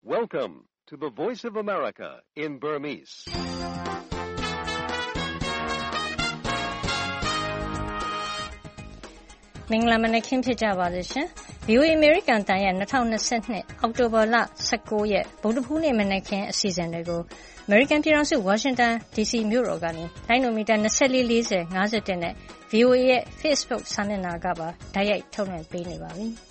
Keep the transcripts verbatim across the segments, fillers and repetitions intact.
Welcome to the Voice of America in Burmese. ။မင်္ဂလာမနက်ခင်းဖြစ်ကြပါစေရှင်။ V O A American တန်ရဲ့twenty twenty-twoအောက်တိုဘာလnineteenရက်ဗုဒ္ဓဟူးနေ့မနက်ခင်းအစီအစဉ်တွေကို American ပြည်ထောင်စု Washington D C မြို့တော်ကနေလိုင်းနိုမီတာtwenty-four forty fiftyနဲ့ V O A ရဲ့ Facebook စာမျက်နှာကပါတိုက်ရိုက်ထုတ်လွှင့်ပေးနေပါပြီ။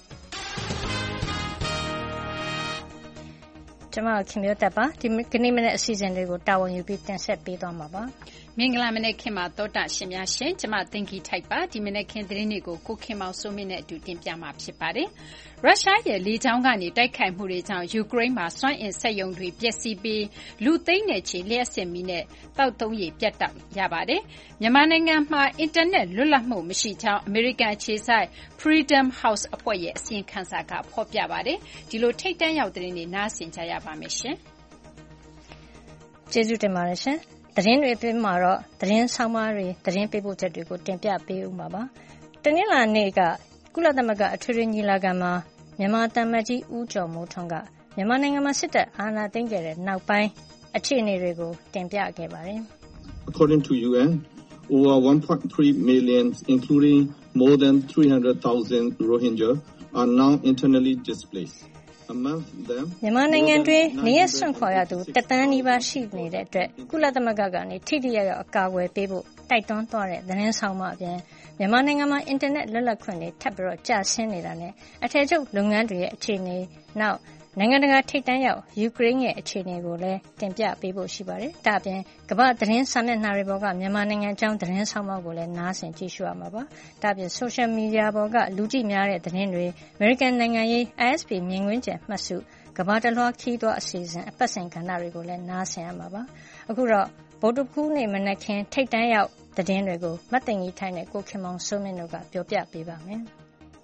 ကျွန်မခင်ဗျာတက်ပါဒီကနေ့မနေ့အစီအစဉ်တွေကိုတာဝန်ယူပြီးတင်ဆက်ပေးသွားမှာပါ။မင်္ဂလာမနေ့ခင်မှာတောတာရှင်များရှင်ကျမတင်ကြီးထိုက်ပါဒီမနေ့ခင်သတင်းတွေကိုကိုခင်မောင်စိုးမင်းနဲ့အတူတင်ပြမှာဖြစ်ပါတယ်။ရုရှားရဲ့လေကြောင်းကနေတိုက်ခိုက်မှုတွေကြောင့်ယူကရိန်းမှာစွမ်းအင်စက်ရုံတွေပျက်စီးပြီးလူသိန်းနဲ့ချီလျှက်စစ်မီနဲ့တောက်သုံးရည်ပြတ်တောက်ရပါတယ်။မြန်မာနိုင်ငံမှာအင်တာနက်လွတ်လပ်မှုမရှိကြောင်းအမေရိကန်အခြေစိုက် Freedom House အဖွဲ့ရဲ့အစီရင်ခံစာကဖော်ပြပါတယ်။ဒီလိုထိတ်တန့်ရောက်တဲ့သတင်းတွေနားဆင်ကြရပါမယ်ရှင်။ကျေးဇူးတင်ပါတယ်ရှင်။သတင်းတွေအတွင်းမှာတော့သတင်းဆောင်မတွေသတင်းပေးပို့ချက်တွေကိုတင်ပြပေးဦးမှာပါ။တနင်္လာနေ့ကကုလသမဂ္ဂအထွေထွေညီလာခံမှာမြန်မာတမန်ကြီးဦးကျော်မိုးထွန်းကမြန်မာနိုင်ငံမှာစစ်တပ်အာဏာသိမ်းခဲ့တဲ့နောက်ပိုင်းအခြေအနေတွေကိုတင်ပြခဲ့ပါတယ်။ According to U N, over one point three million, including more than three hundred thousand Rohingya, are now internally displaced. မြန်မာနိုင်ငံတွင်းနေရစွန့်ခွာရသူတသန်းနီးပါးရှိနေတဲ့အတွက်ကုလသမဂ္ဂကနေထိထိရောက်ရောက်အကာအကွယ်ပေးဖို့တိုက်တွန်းသွားတဲ့သတင်းဆောင်မအပြင်မြန်မာနိုင်ငံမှာအင်တာနက်လွတ်လပ်ခွင့်တွေထပ်ပြီးတော့ကျဆင်းနေတာနဲ့အထည်ချုပ်လုပ်ငန်းတွေရဲ့အခြေအနေနောက်နိုင်ငံတကာထိပ်တန်းရောက်ယူကရိန်းရဲ့အခြေအနေကိုလည်းတင်ပြပေးဖို့ရှိပါတယ်။ဒါ့အပြင်ကမ္ဘာသတင်းစာမျက်နှာတွေပေါ်ကမြန်မာနိုင်ငံအကြောင်းသတင်းဆောင်မကိုလည်းနားဆင်ကြည့်ရှုရမှာပါ။ဒါ့အပြင် social media ပေါ်ကလူကြည့်များတဲ့သတင်းတွေ American နိုင်ငံရေး I S P မြင်ကွင်းကျယ်မှတ်စုကမ္ဘာတလွှားခီးသွွားအစီအစဉ်အပတ်စဉ်ကဏ္ဍတွေကိုလည်းနားဆင်ရမှာပါ။အခုတော့ဗုဒ္ဓဟူးနေ့မနက်ခင်းထိပ်တန်းရောက်သတင်းတွေကိုမတ်တင်ကြီးထိုင်းနဲ့ကိုခင်မောင်စိုးမင်းတို့ကပြောပြပေးပါမယ်။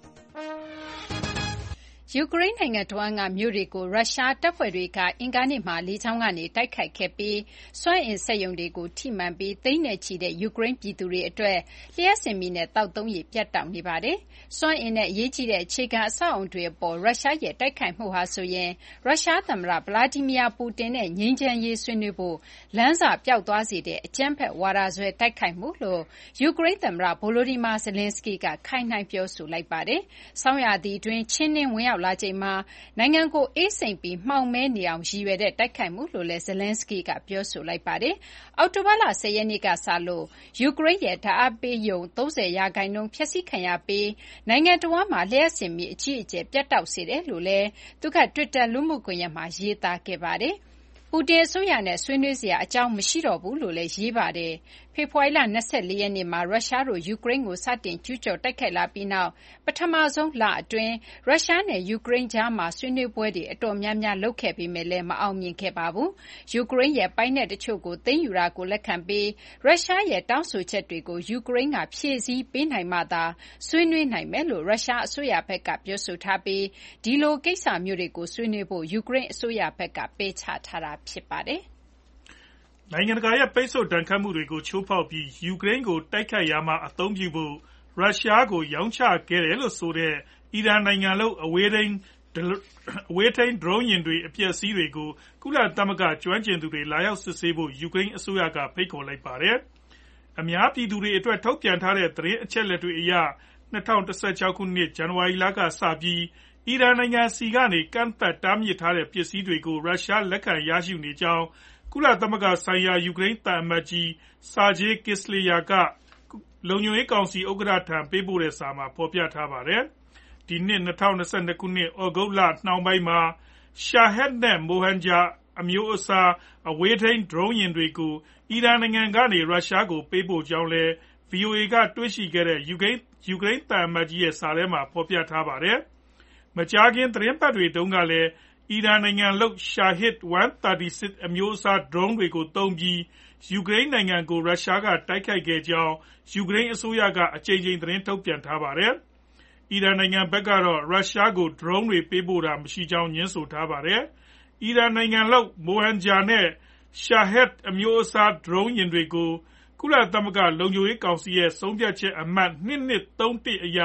ယူကရိန်းနိုင်ငံတဝန်းကမြို့တွေကိုရုရှားတပ်ဖွဲ့တွေကအင်္ဂါနေ့မှာလေကြောင်းကနေတိုက်ခိုက်ခဲ့ပြီးစွမ်းအင်စက်ရုံတွေကိုထိမှန်ပြီးသိန်းနဲ့ချီတဲ့ယူကရိန်းပြည်သူတွေအတွက်လျှပ်စစ်မီးနဲ့သောက်သုံးရေပြတ်တောက်နေပါတယ်။စွမ်းအင်နဲ့အရေးကြီးတဲ့အခြေခံအဆောက်အုံတွေအပေါ်ရုရှားရဲ့တိုက်ခိုက်မှုဟာဆိုရင်ရုရှားသမ္မတဗလာဒီမီယာပူတင်နဲ့ငြိမ်းချမ်းရေးဆွေးနွေးဖို့လမ်းစာပျောက်သွားစေတဲ့အကြမ်းဖက်ဝါဒစွဲတိုက်ခိုက်မှုလို့ယူကရိန်းသမ္မတဗိုလိုဒီမာဇလင်စကီကခိုင်နှိုင်းပြောဆိုလိုက်ပါတယ်။ဆောင်းရာသီအတွင်းချင်းနှင်းဝင်ရောက်လာချိန်မှာနိုင်ငံကိုအေးစိမ်ပြီးမှောင်မဲနေအောင်ရည်ရွယ်တဲ့တိုက်ခိုက်မှုလို့လည်းဇလန်းစကီကပြောဆိုလိုက်ပါတယ်။အောက်တိုဘာလtenရက်နေ့ကစလို့ယူကရိန်းရဲ့ဓာတ်အားပေးရုံthirtyရာခိုင်နှုန်းဖျက်ဆီးခံရပြီးနိုင်ငံတဝန်းမှာလျှပ်စစ်မီးအကြီးအကျယ်ပြတ်တောက်စေတယ်လို့လည်းသူက Twitter လူမှုကွန်ရက်မှာရေးသားခဲ့ပါတယ်။ပူတင်အစိုးရနဲ့ဆွေးနွေးစရာအကြောင်းမရှိတော့ဘူးလို့လည်းရေးပါတယ်။ဖေဖော်ဝါရီလtwenty-fourရက်နေ့မှာရုရှားတို့ယူကရိန်းကိုစတင်ကျူးကျော်တိုက်ခိုက်လာပြီးနောက်ပထမဆုံးလအတွင်းရုရှားနဲ့ယူကရိန်းကြားမှာဆွေးနွေးပွဲတွေအတော်များများလုပ်ခဲ့ပေမဲ့လည်းမအောင်မြင်ခဲ့ပါဘူး။ယူကရိန်းရဲ့ပိုင်နက်တချို့ကိုသိမ်းယူတာကိုလက်ခံပြီးရုရှားရဲ့တောင်းဆိုချက်တွေကိုယူကရိန်းကဖြည့်ဆည်းပေးနိုင်မှသာဆွေးနွေးနိုင်မယ်လို့ရုရှားအစိုးရဘက်ကပြောဆိုထားပြီးဒီလိုကိစ္စမျိုးတွေကိုဆွေးနွေးဖို့ယူကရိန်းအစိုးရဘက်ကပယ်ချထားတာဖြစ်ပါတယ်။နိုင်ငံတကာရဲ့ပိတ်ဆို့ဒဏ်ခတ်မှုတွေကိုချိုးဖောက်ပြီးယူကရိန်းကိုတိုက်ခိုက်ရာမှာအသုံးပြုဖို့ရုရှားကိုရောင်းချခဲ့တယ်လို့ဆိုတဲ့အီရန်နိုင်ငံလုပ်အဝေးထိန်းအဝေးထိန်း drone ယာဉ်တွေအပျက်အစီးတွေကိုကုလသမဂ္ဂကျွမ်းကျင်သူတွေလာရောက်စစ်ဆေးဖို့ယူကရိန်းအစိုးရကဖိတ်ခေါ်လိုက်ပါတယ်။အများပြည်သူတွေအတွက်ထုတ်ပြန်ထားတဲ့သတင်းအချက်အလက်တွေအရtwenty sixteenခုနှစ်ဇန်နဝါရီလကစပြီးအီရန်နိုင်ငံစီကနေကန့်သတ်တားမြစ်ထားတဲ့ပစ္စည်းတွေကိုရုရှားလက်ခံရရှိနေကြောင်းကုလသမဂ္ဂဆိုင်ရာယူကရိန်းသံအမတ်ကြီး Sergei Kyslytsya ကလုံခြုံရေးကောင်စီဥက္ကဋ္ဌထံပေးပို့တဲ့စာမှာဖော်ပြထားပါတယ်။ဒီနှစ်twenty twenty-twoခုနှစ်ဩဂုတ်လနှောင်းပိုင်းမှာ Shahed နဲ့ Mohanjar အမျိုးအစားအဝေးထိန်း drone ယာဉ်တွေကိုအီရန်နိုင်ငံကနေရုရှားကိုပေးပို့ကြောင်းလည်း V O A ကတွေ့ရှိခဲ့တဲ့ယူကရိန်းယူကရိန်းသံအမတ်ကြီးရဲ့စာထဲမှာဖော်ပြထားပါတယ်။မကြာခင်သတင်းပတ်တွေတုန်းကလည်းအီရန်နိုင်ငံလုပ် Shahed one thirty-six အမျိုးအစား drone တွေကိုသုံးပြီးယူကရိန်းနိုင်ငံကိုရုရှားကတိုက်ခိုက်ခဲ့ကြောင်းယူကရိန်းအစိုးရကအကြိမ်ကြိမ်သတင်းထုတ်ပြန်ထားပါတယ်။အီရန်နိုင်ငံဘက်ကတော့ရုရှားကို drone တွေပေးပို့တာမရှိကြောင်းငြင်းဆိုထားပါတယ်။အီရန်နိုင်ငံလုပ် Mohanjar နဲ့ Shahed အမျိုးအစား drone ယာဉ်တွေကိုကုလသမဂ္ဂလုံခြုံရေးကောင်စီရဲ့ဆုံးဖြတ်ချက်အမှတ်twenty-two thirty-oneအရ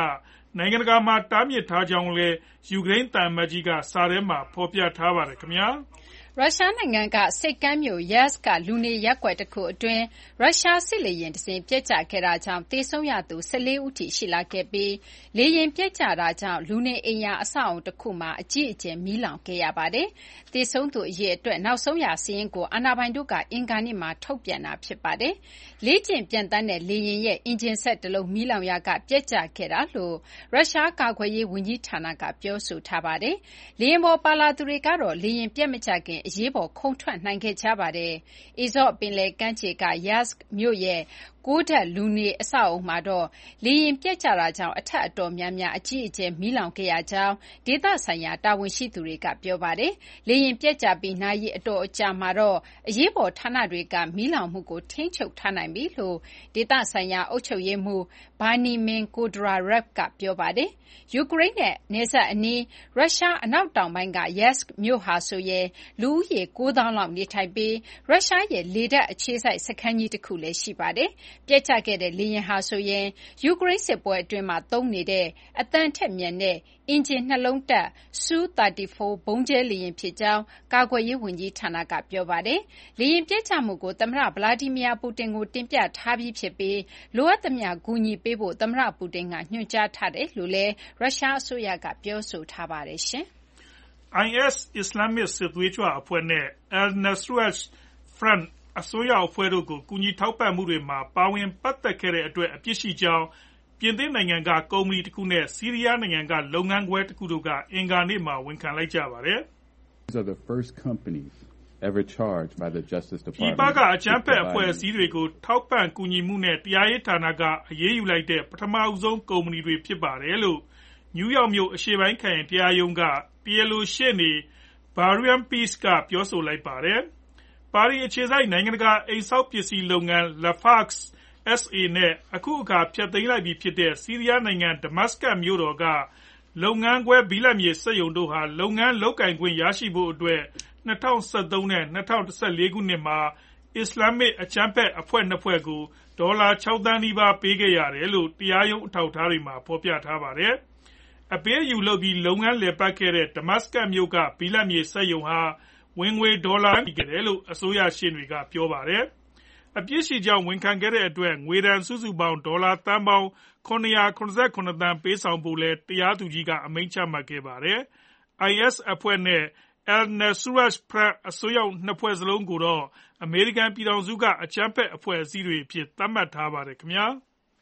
နိုင်ငံတကာမှာတားမြစ်ထားကြောင်းလည်းယူကရိန်းသံအမတ်ကြီးကစာထဲမှာဖော်ပြထားပါတယ်ခင်ဗျာရုရှားနိုင်ငံကဆိပ်ကမ်းမြို့ Yeysk ကလူနေရပ်ကွက်တခုအတွင်းရုရှားစစ်လေယာဉ်တစင်းပျက်ကျခဲ့တာကြောင့်သေဆုံးရသူ၁၄ဦးထိရှိလာခဲ့ပြီးလေယာဉ်ပျက်ကျတာကြောင့်လူနေအိမ်ယာအဆောက်အအုံတခုမှာအကြီးအကျယ်မီးလောင်ခဲ့ရပါတယ်။သေဆုံးသူအရေအတွက်နောက်ဆုံးရစာရင်းကိုအာဏာပိုင်တို့ကအင်္ဂါနေ့မှာထုတ်ပြန်တာဖြစ်ပါတယ်။လေ့ကျင့်ပျံသန်းတဲ့လေယာဉ်ရဲ့အင်ဂျင်စက်တလုံးမီးလောင်ရာကပျက်ကျခဲ့တာလို့ရုရှားကာကွယ်ရေးဝန်ကြီးဌာနကပြောဆိုထားပါတယ်။လေယာဉ်ပေါ်ပါလာသူတွေကတော့လေယာဉ်ပျက်မကျခင်အရေးပေါ်ခုန်ထွက်နိုင်ခဲ့ကြပါတယ်။အီဇော့ပင်လယ်ကမ်းခြေက Yeysk မြို့ရဲ့ကိုးထပ်လူနေအဆောက်အအုံမှာတော့လေယာဉ်ပျက်ကျတာကြောင့်အထပ်အတော်များများအကြီးအကျယ်မီးလောင်ခဲ့ရကြောင်းဒေသဆိုင်ရာတာဝန်ရှိသူတွေကပြောပါတယ်။လေယာဉ်ပျက်ကျပြီးနာရီအတော်အကြာမှာတော့အရေးပေါ်ဌာနတွေကမီးလောင်မှုကိုထိန်းချုပ်ထားနိုင်ပြီလို့ဒေသဆိုင်ရာအုပ်ချုပ်ရေးမှူး Veniamin Kondratyev ကပြောပါတယ်။ယူကရိန်းနဲ့နယ်စပ်အနီးရုရှားအနောက်တောင်ပိုင်းက Yeysk မြို့ဟာဆိုရင်လူဦးရေကိုးသောင်းလောက်နေထိုင်ပြီးရုရှားရဲ့လေတပ်အခြေစိုက်စခန်းကြီးတခုလည်းရှိပါတယ်။ပျက်ကျခဲ့တဲ့လေယာဉ်ဟာဆိုရင်ယူကရိန်းစစ်ပွဲအတွင်းမှာသုံးနေတဲ့အသံထက်မြန်တဲ့အင်ဂျင်နှလုံးတပ် S U thirty-four ဗုံးကျဲလေယာဉ်ဖြစ်ကြောင်းကာကွယ်ရေးဝန်ကြီးဌာနကပြောပါတယ်။လေယာဉ်ပျက်ကျမှုကိုသမ္မတဗလာဒီမီယာပူတင်ကိုတင်ပြထားပြီးဖြစ်ပြီးလိုအပ်သမျှကူညီပေးဖို့သမ္မတပူတင်ကညွှန်ကြားထားတယ်လို့လည်းရုရှားအစိုးရကပြောဆိုထားပါတယ်ရှင်။ I S အစ္စလာမစ်စစ်သွေးကြွအဖွဲ့နဲ့ Al-Nusra Front အစိုးရအဖွဲ့တို့ကိုကူညီထောက်ပံ့မှုတွေမှာပါဝင်ပတ်သက်ခဲ့တဲ့အတွက်အပြစ်ရှိကြောင်းပြင်သစ်နိုင်ငံကကုမ္ပဏီတခုနဲ့ဆီးရီးယားနိုင်ငံကလုပ်ငန်းခွဲတခုတို့ကအင်္ဂါနေ့မှာဝန်ခံလိုက်ကြပါတယ်။ These are the first companies ever charged by the Justice Department. ဒီပါကအကြမ်းဖက်အဖွဲ့အစည်းတွေကိုထောက်ပံ့ကူညီမှုနဲ့တရားရေးဌာနကအရေးယူလိုက်တဲ့ပထမဆုံးကုမ္ပဏီတွေဖြစ်ပါတယ်လို့နယူးယောက်မြို့အရှေ့ပိုင်းခရိုင်တရားရုံးကတရားလိုရှေ့နေ Brian Peace ကပြောဆိုလိုက်ပါတယ်။ပါရီအခြေစိုက်နိုင်ငံတကာအိမ်ဆောက်ပစ္စည်းလုပ်ငန်း Lafarge S A နဲ့အခုအခါဖျက်သိမ်းလိုက်ပြီဖြစ်တဲ့ဆီးရီးယားနိုင်ငံဒမတ်စကတ်မြို့တော်ကလုပ်ငန်းခွဲဘိလပ်မြေစက်ရုံတို့ဟာလုပ်ငန်းလုပ်ကိုင်ခွင့်ရရှိဖို့အတွက်၂၀၁၃နဲ့၂၀၁၄ခုနှစ်မှာအစ္စလာမစ်အကြမ်းဖက်အဖွဲ့နှစ်ဖွဲ့ကိုဒေါ်လာ၆သန်းနီးပါးပေးခဲ့ရတယ်လို့တရားရုံးအထောက်အထားတွေမှာဖော်ပြထားပါတယ်။အပေးအယူလုပ်ပြီးလုပ်ငန်းလည်ပတ်ခဲ့တဲ့ဒမတ်စကတ်မြို့ကဘိလပ်မြေစက်ရုံဟာဝင်ငွေဒေါ်လာတန်ခဲ့တယ်လို့အစိုးရရှေ့နေကပြောပါတယ်။အပြစ်ရှိကြောင်းဝန်ခံခဲ့တဲ့အတွက်ငွေဒဏ်စုစုပေါင်းဒေါ်လာသန်းပေါင်း၇၇၇သန်းပေးဆောင်ဖို့လည်းတရားသူကြီးကအမိန့်ချမှတ်ခဲ့ပါတယ်။ I S အဖွဲ့နဲ့ Al-Nusra Front အစိုးရနှစ်ဖွဲ့စလုံးကိုတော့အမေရိကန်ပြည်ထောင်စုကအကြမ်းဖက်အဖွဲ့အစည်းတွေအဖြစ်သတ်မှတ်ထားပါတယ်ခင်ဗျာ။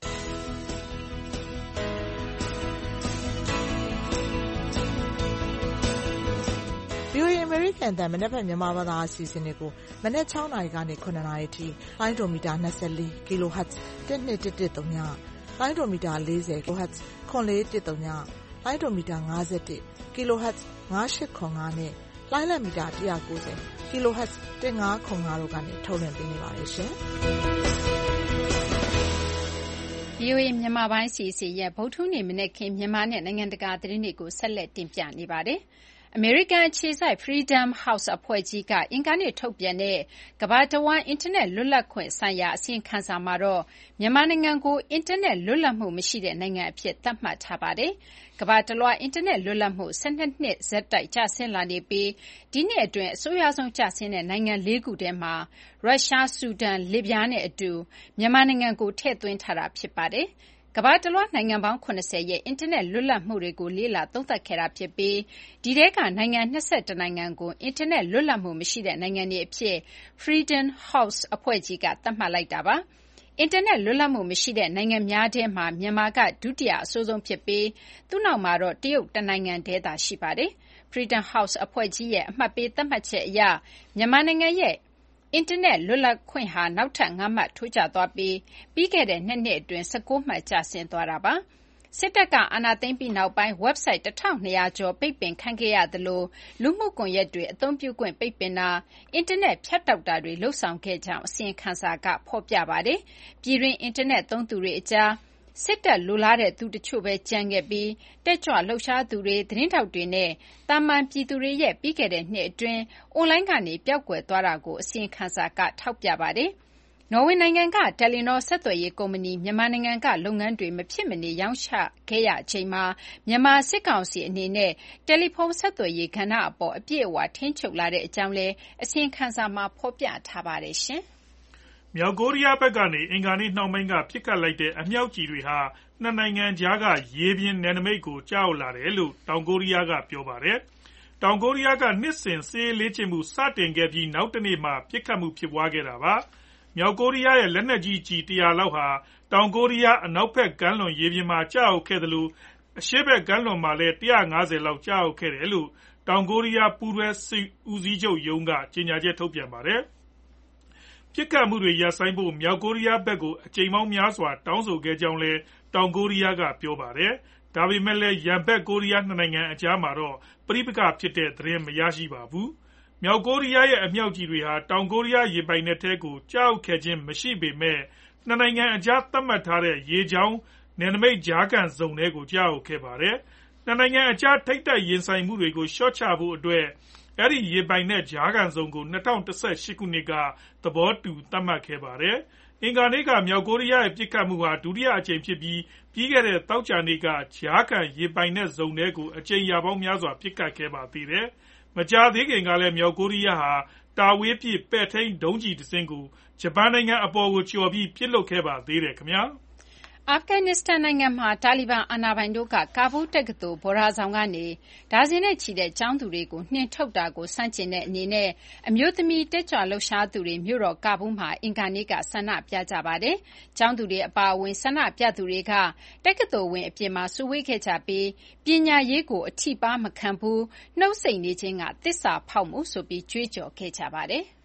VOA American အသံမနက်ဖြန်မြန်မာဘာသာအစီအစဉ်တွေကိုမနက်၆နာရီကနေ၇နာရီအထိလိုင်းဒိုမီတာ၂၄ kHz တစ်၂တစ်တစ်သုံးညလိုင်းဒိုမီတာ၄၀ kHz ခွန်လေးတစ်သုံးညလိုင်းဒိုမီတာ၅၁ kHz ၅၈ခွန်၅နဲ့လိုင်းလံမီတာ၁၉၀ kHz ၁၅ခွန်၅တို့ကနေထုတ်လွှင့်ပေးနေပါတယ်ရှင်။ VOA မြန်မာပိုင်းစီစီရဲ့ဗုဒ္ဓဟူးနေ့မနက်ခင်းမြန်မာနဲ့နိုင်ငံတကာသတင်းတွေကိုဆက်လက်တင်ပြနေပါတယ်။အမေရိကန်အခြေစိုက် Freedom House အဖွဲ့ကြီးကအင်္ဂါနေ့ထုတ်ပြန်တဲ့ကမ္ဘာတဝန်းအင်တာနက်လွတ်လပ်ခွင့်ဆိုင်ရာအစီရင်ခံစာမှာတော့မြန်မာနိုင်ငံကိုအင်တာနက်လွတ်လပ်မှုမရှိတဲ့နိုင်ငံအဖြစ်သတ်မှတ်ထားပါတယ်။ကမ္ဘာတလွှားအင်တာနက်လွတ်လပ်မှု၁၂နှစ်ဆက်တိုက်ကျဆင်းလာနေပြီးဒီနှစ်အတွင်းအဆိုးရွားဆုံးကျဆင်းတဲ့နိုင်ငံလေးခုထဲမှာရုရှား၊ဆူဒန်၊လစ်ဗျားနဲ့အတူမြန်မာနိုင်ငံကိုထည့်သွင်းထားတာဖြစ်ပါတယ်။ကမ္ဘာတလွှားနိုင်ငံပေါင်း၇၀ရဲ့အင်တာနက်လွတ်လပ်မှုတွေကိုလေ့လာသုံးသပ်ခဲ့တာဖြစ်ပြီးဒီထဲကနိုင်ငံ၂၁နိုင်ငံကိုအင်တာနက်လွတ်လပ်မှုမရှိတဲ့နိုင်ငံတွေအဖြစ် Freedom House အဖွဲ့ကြီးကသတ်မှတ်လိုက်တာပါ။အင်တာနက်လွတ်လပ်မှုမရှိတဲ့နိုင်ငံများထဲမှာမြန်မာကဒုတိယအဆိုးဆုံးဖြစ်ပြီးသူ့နောက်မှာတော့တရုတ်တနိုင်ငံတည်းသာရှိပါတယ်။ Freedom House အဖွဲ့ကြီးရဲ့အမှတ်ပေးသတ်မှတ်ချက်အရမြန်မာနိုင်ငံရဲ့အင်တာနက်လွတ်လပ်ခွင့်ဟာနောက်ထပ်၅မှတ်ထိုးကျသွားပြီးပြီးခဲ့တဲ့၂နှစ်အတွင်း၁၉မှတ်ကျဆင်းသွားတာပါ။စစ်တပ်ကအာဏာသိမ်းပြီးနောက်ပိုင်း website ၁၂၀၀ကျော်ပိတ်ပင်ခံခဲ့ရသလိုလူမှုကွန်ရက်တွေအသုံးပြုခွင့်ပိတ်ပင်တာအင်တာနက်ဖြတ်တောက်တာတွေလုပ်ဆောင်ခဲ့ကြောင်းအစီရင်ခံစာကဖော်ပြပါတယ်။ပြည်တွင်းအင်တာနက်သုံးသူတွေအကြားစစ်တပ်လိုလားတဲ့သူတချို့ပဲကျန်ခဲ့ပြီးတက်ကြွလှုပ်ရှားသူတွေသတင်းထောက်တွေနဲ့တာမန်ပြည်သူတွေရဲ့ပြီးခဲ့တဲ့နှစ်အတွင်းအွန်လိုင်းကနေပျောက်ကွယ်သွားတာကိုအစီရင်ခံစာကထောက်ပြပါတယ်။နော်ဝေနိုင်ငံကတယ်လီနောဆက်သွယ်ရေးကုမ္ပဏီမြန်မာနိုင်ငံကလုပ်ငန်းတွေမဖြစ်မနေရောင်းချခဲ့ရချိန်မှာမြန်မာစစ်ကောင်စီအနေနဲ့တယ်လီဖုန်းဆက်သွယ်ရေးကဏ္ဍအပေါ်အပြည့်အဝထိန်းချုပ်လာတဲ့အကြောင်းလည်းအစီရင်ခံစာမှာဖော်ပြထားပါတယ်ရှင်။မြောက်ကိုရီးယားဘက်ကနေအင်္ဂါနေ့နှောင်းပိုင်းကပစ်ခတ်လိုက်တဲ့အမြောက်ကြီးတွေဟာနှစ်နိုင်ငံကြားကရေပြင်နယ်နိမိတ်ကိုကြားရောက်လာတယ်လို့တောင်ကိုရီးယားကပြောပါတယ်။တောင်ကိုရီးယားကနှစ်စဉ်စစ်ရေးလေ့ကျင့်မှုစတင်ခဲ့ပြီးနောက်တနေ့မှာပစ်ခတ်မှုဖြစ်ပွားခဲ့တာပါ။မြောက်ကိုရီးယားရဲ့လက်နက်ကြီးကြီးတရာလောက်ဟာတောင်ကိုရီးယားအနောက်ဘက်ကမ်းလွန်ရေပြင်မှာကျရောက်ခဲ့တယ်လို့အရှေ့ဘက်ကမ်းလွန်မှာလည်းone hundred fiftyလောက်ကျရောက်ခဲ့တယ်လို့တောင်ကိုရီးယားပူးတွဲဦးစီးချုပ်ရုံးကကြေညာချက်ထုတ်ပြန်ပါတယ်။ပြစ်ခတ်မှုတွေရပ်ဆိုင်းဖို့မြောက်ကိုရီးယားဘက်ကိုအကြိမ်ပေါင်းများစွာတောင်းဆိုခဲ့ကြောင်းလည်းတောင်ကိုရီးယားကပြောပါတယ်။ဒါပေမဲ့လည်းရန်ဘက်ကိုရီးယားနှစ်နိုင်ငံအကြားမှာတော့ပဋိပက္ခဖြစ်တဲ့သတင်းမရရှိပါဘူး။မြောက်ကိုရီးယားရဲ့အမြောက်ကြီးတွေဟာတောင်ကိုရီးယားရေပိုင်နက်ထဲကိုကျရောက်ခဲ့ခြင်းမရှိပေမဲ့နှစ်နိုင်ငံအကြားသတ်မှတ်ထားတဲ့ရေကြောင်းနယ်နိမိတ်ကြားခံဇုံထဲကိုကျရောက်ခဲ့ပါတယ်။နှစ်နိုင်ငံအကြားထိပ်တိုက်ရင်ဆိုင်မှုတွေကိုလျှော့ချဖို့အတွက်အဲဒီရေပိုင်နက်ကြားခံဇုံကို၂၀၁၈ခုနှစ်ကသဘောတူသတ်မှတ်ခဲ့ပါတယ်။အင်္ဂါနေ့ကမြောက်ကိုရီးယားရဲ့ပစ်ခတ်မှုဟာဒုတိယအကြိမ်ဖြစ်ပြီးပြီးခဲ့တဲ့သောကြာနေ့ကကြားခံရေပိုင်နက်ဇုံထဲကိုအကြိမ်ရာပေါင်းများစွာပစ်ခတ်ခဲ့ပါသေးတယ်။မကြာသေးခင်ကလည်းမြောက်ကိုရီးယားဟာတာဝေးပစ်ပဲ့ထိန်းဒုံးကျည်တစင်းကိုဂျပန်နိုင်ငံအပေါ်ကိုကျော်ပြီးပစ်လွှတ်ခဲ့ပါသေးတယ်ခင်ဗျာ။အာဖဂန်နစ္စတန်နိုင်ငံမှာတာလီဘန်အာဏာပိုင်တို့ကကာဘူးတက္ကသိုလ်ဘော်ဒါဆောင်ကနေဒါဇင်နဲ့ချီတဲ့ကျောင်းသူတွေကိုနှင်ထုတ်တာကိုဆန့်ကျင်တဲ့အနေနဲ့အမျိုးသမီးတက်ကြွလှုပ်ရှားသူတွေမြို့တော်ကာဘူးမှာအင်္ဂါနေ့ကဆန္ဒပြကြပါတယ်။ကျောင်းသူတွေအပါအဝင်ဆန္ဒပြသူတွေကတက္ကသိုလ်ဝင်းအပြင်မှာစုဝေးခဲ့ကြပြီးပညာရေးကိုအထိပါမခံဘူးနှုတ်ဆက်နေခြင်းကသစ္စာဖောက်မှုဆိုပြီးကြွေးကြော်ခဲ့ကြပါတယ်။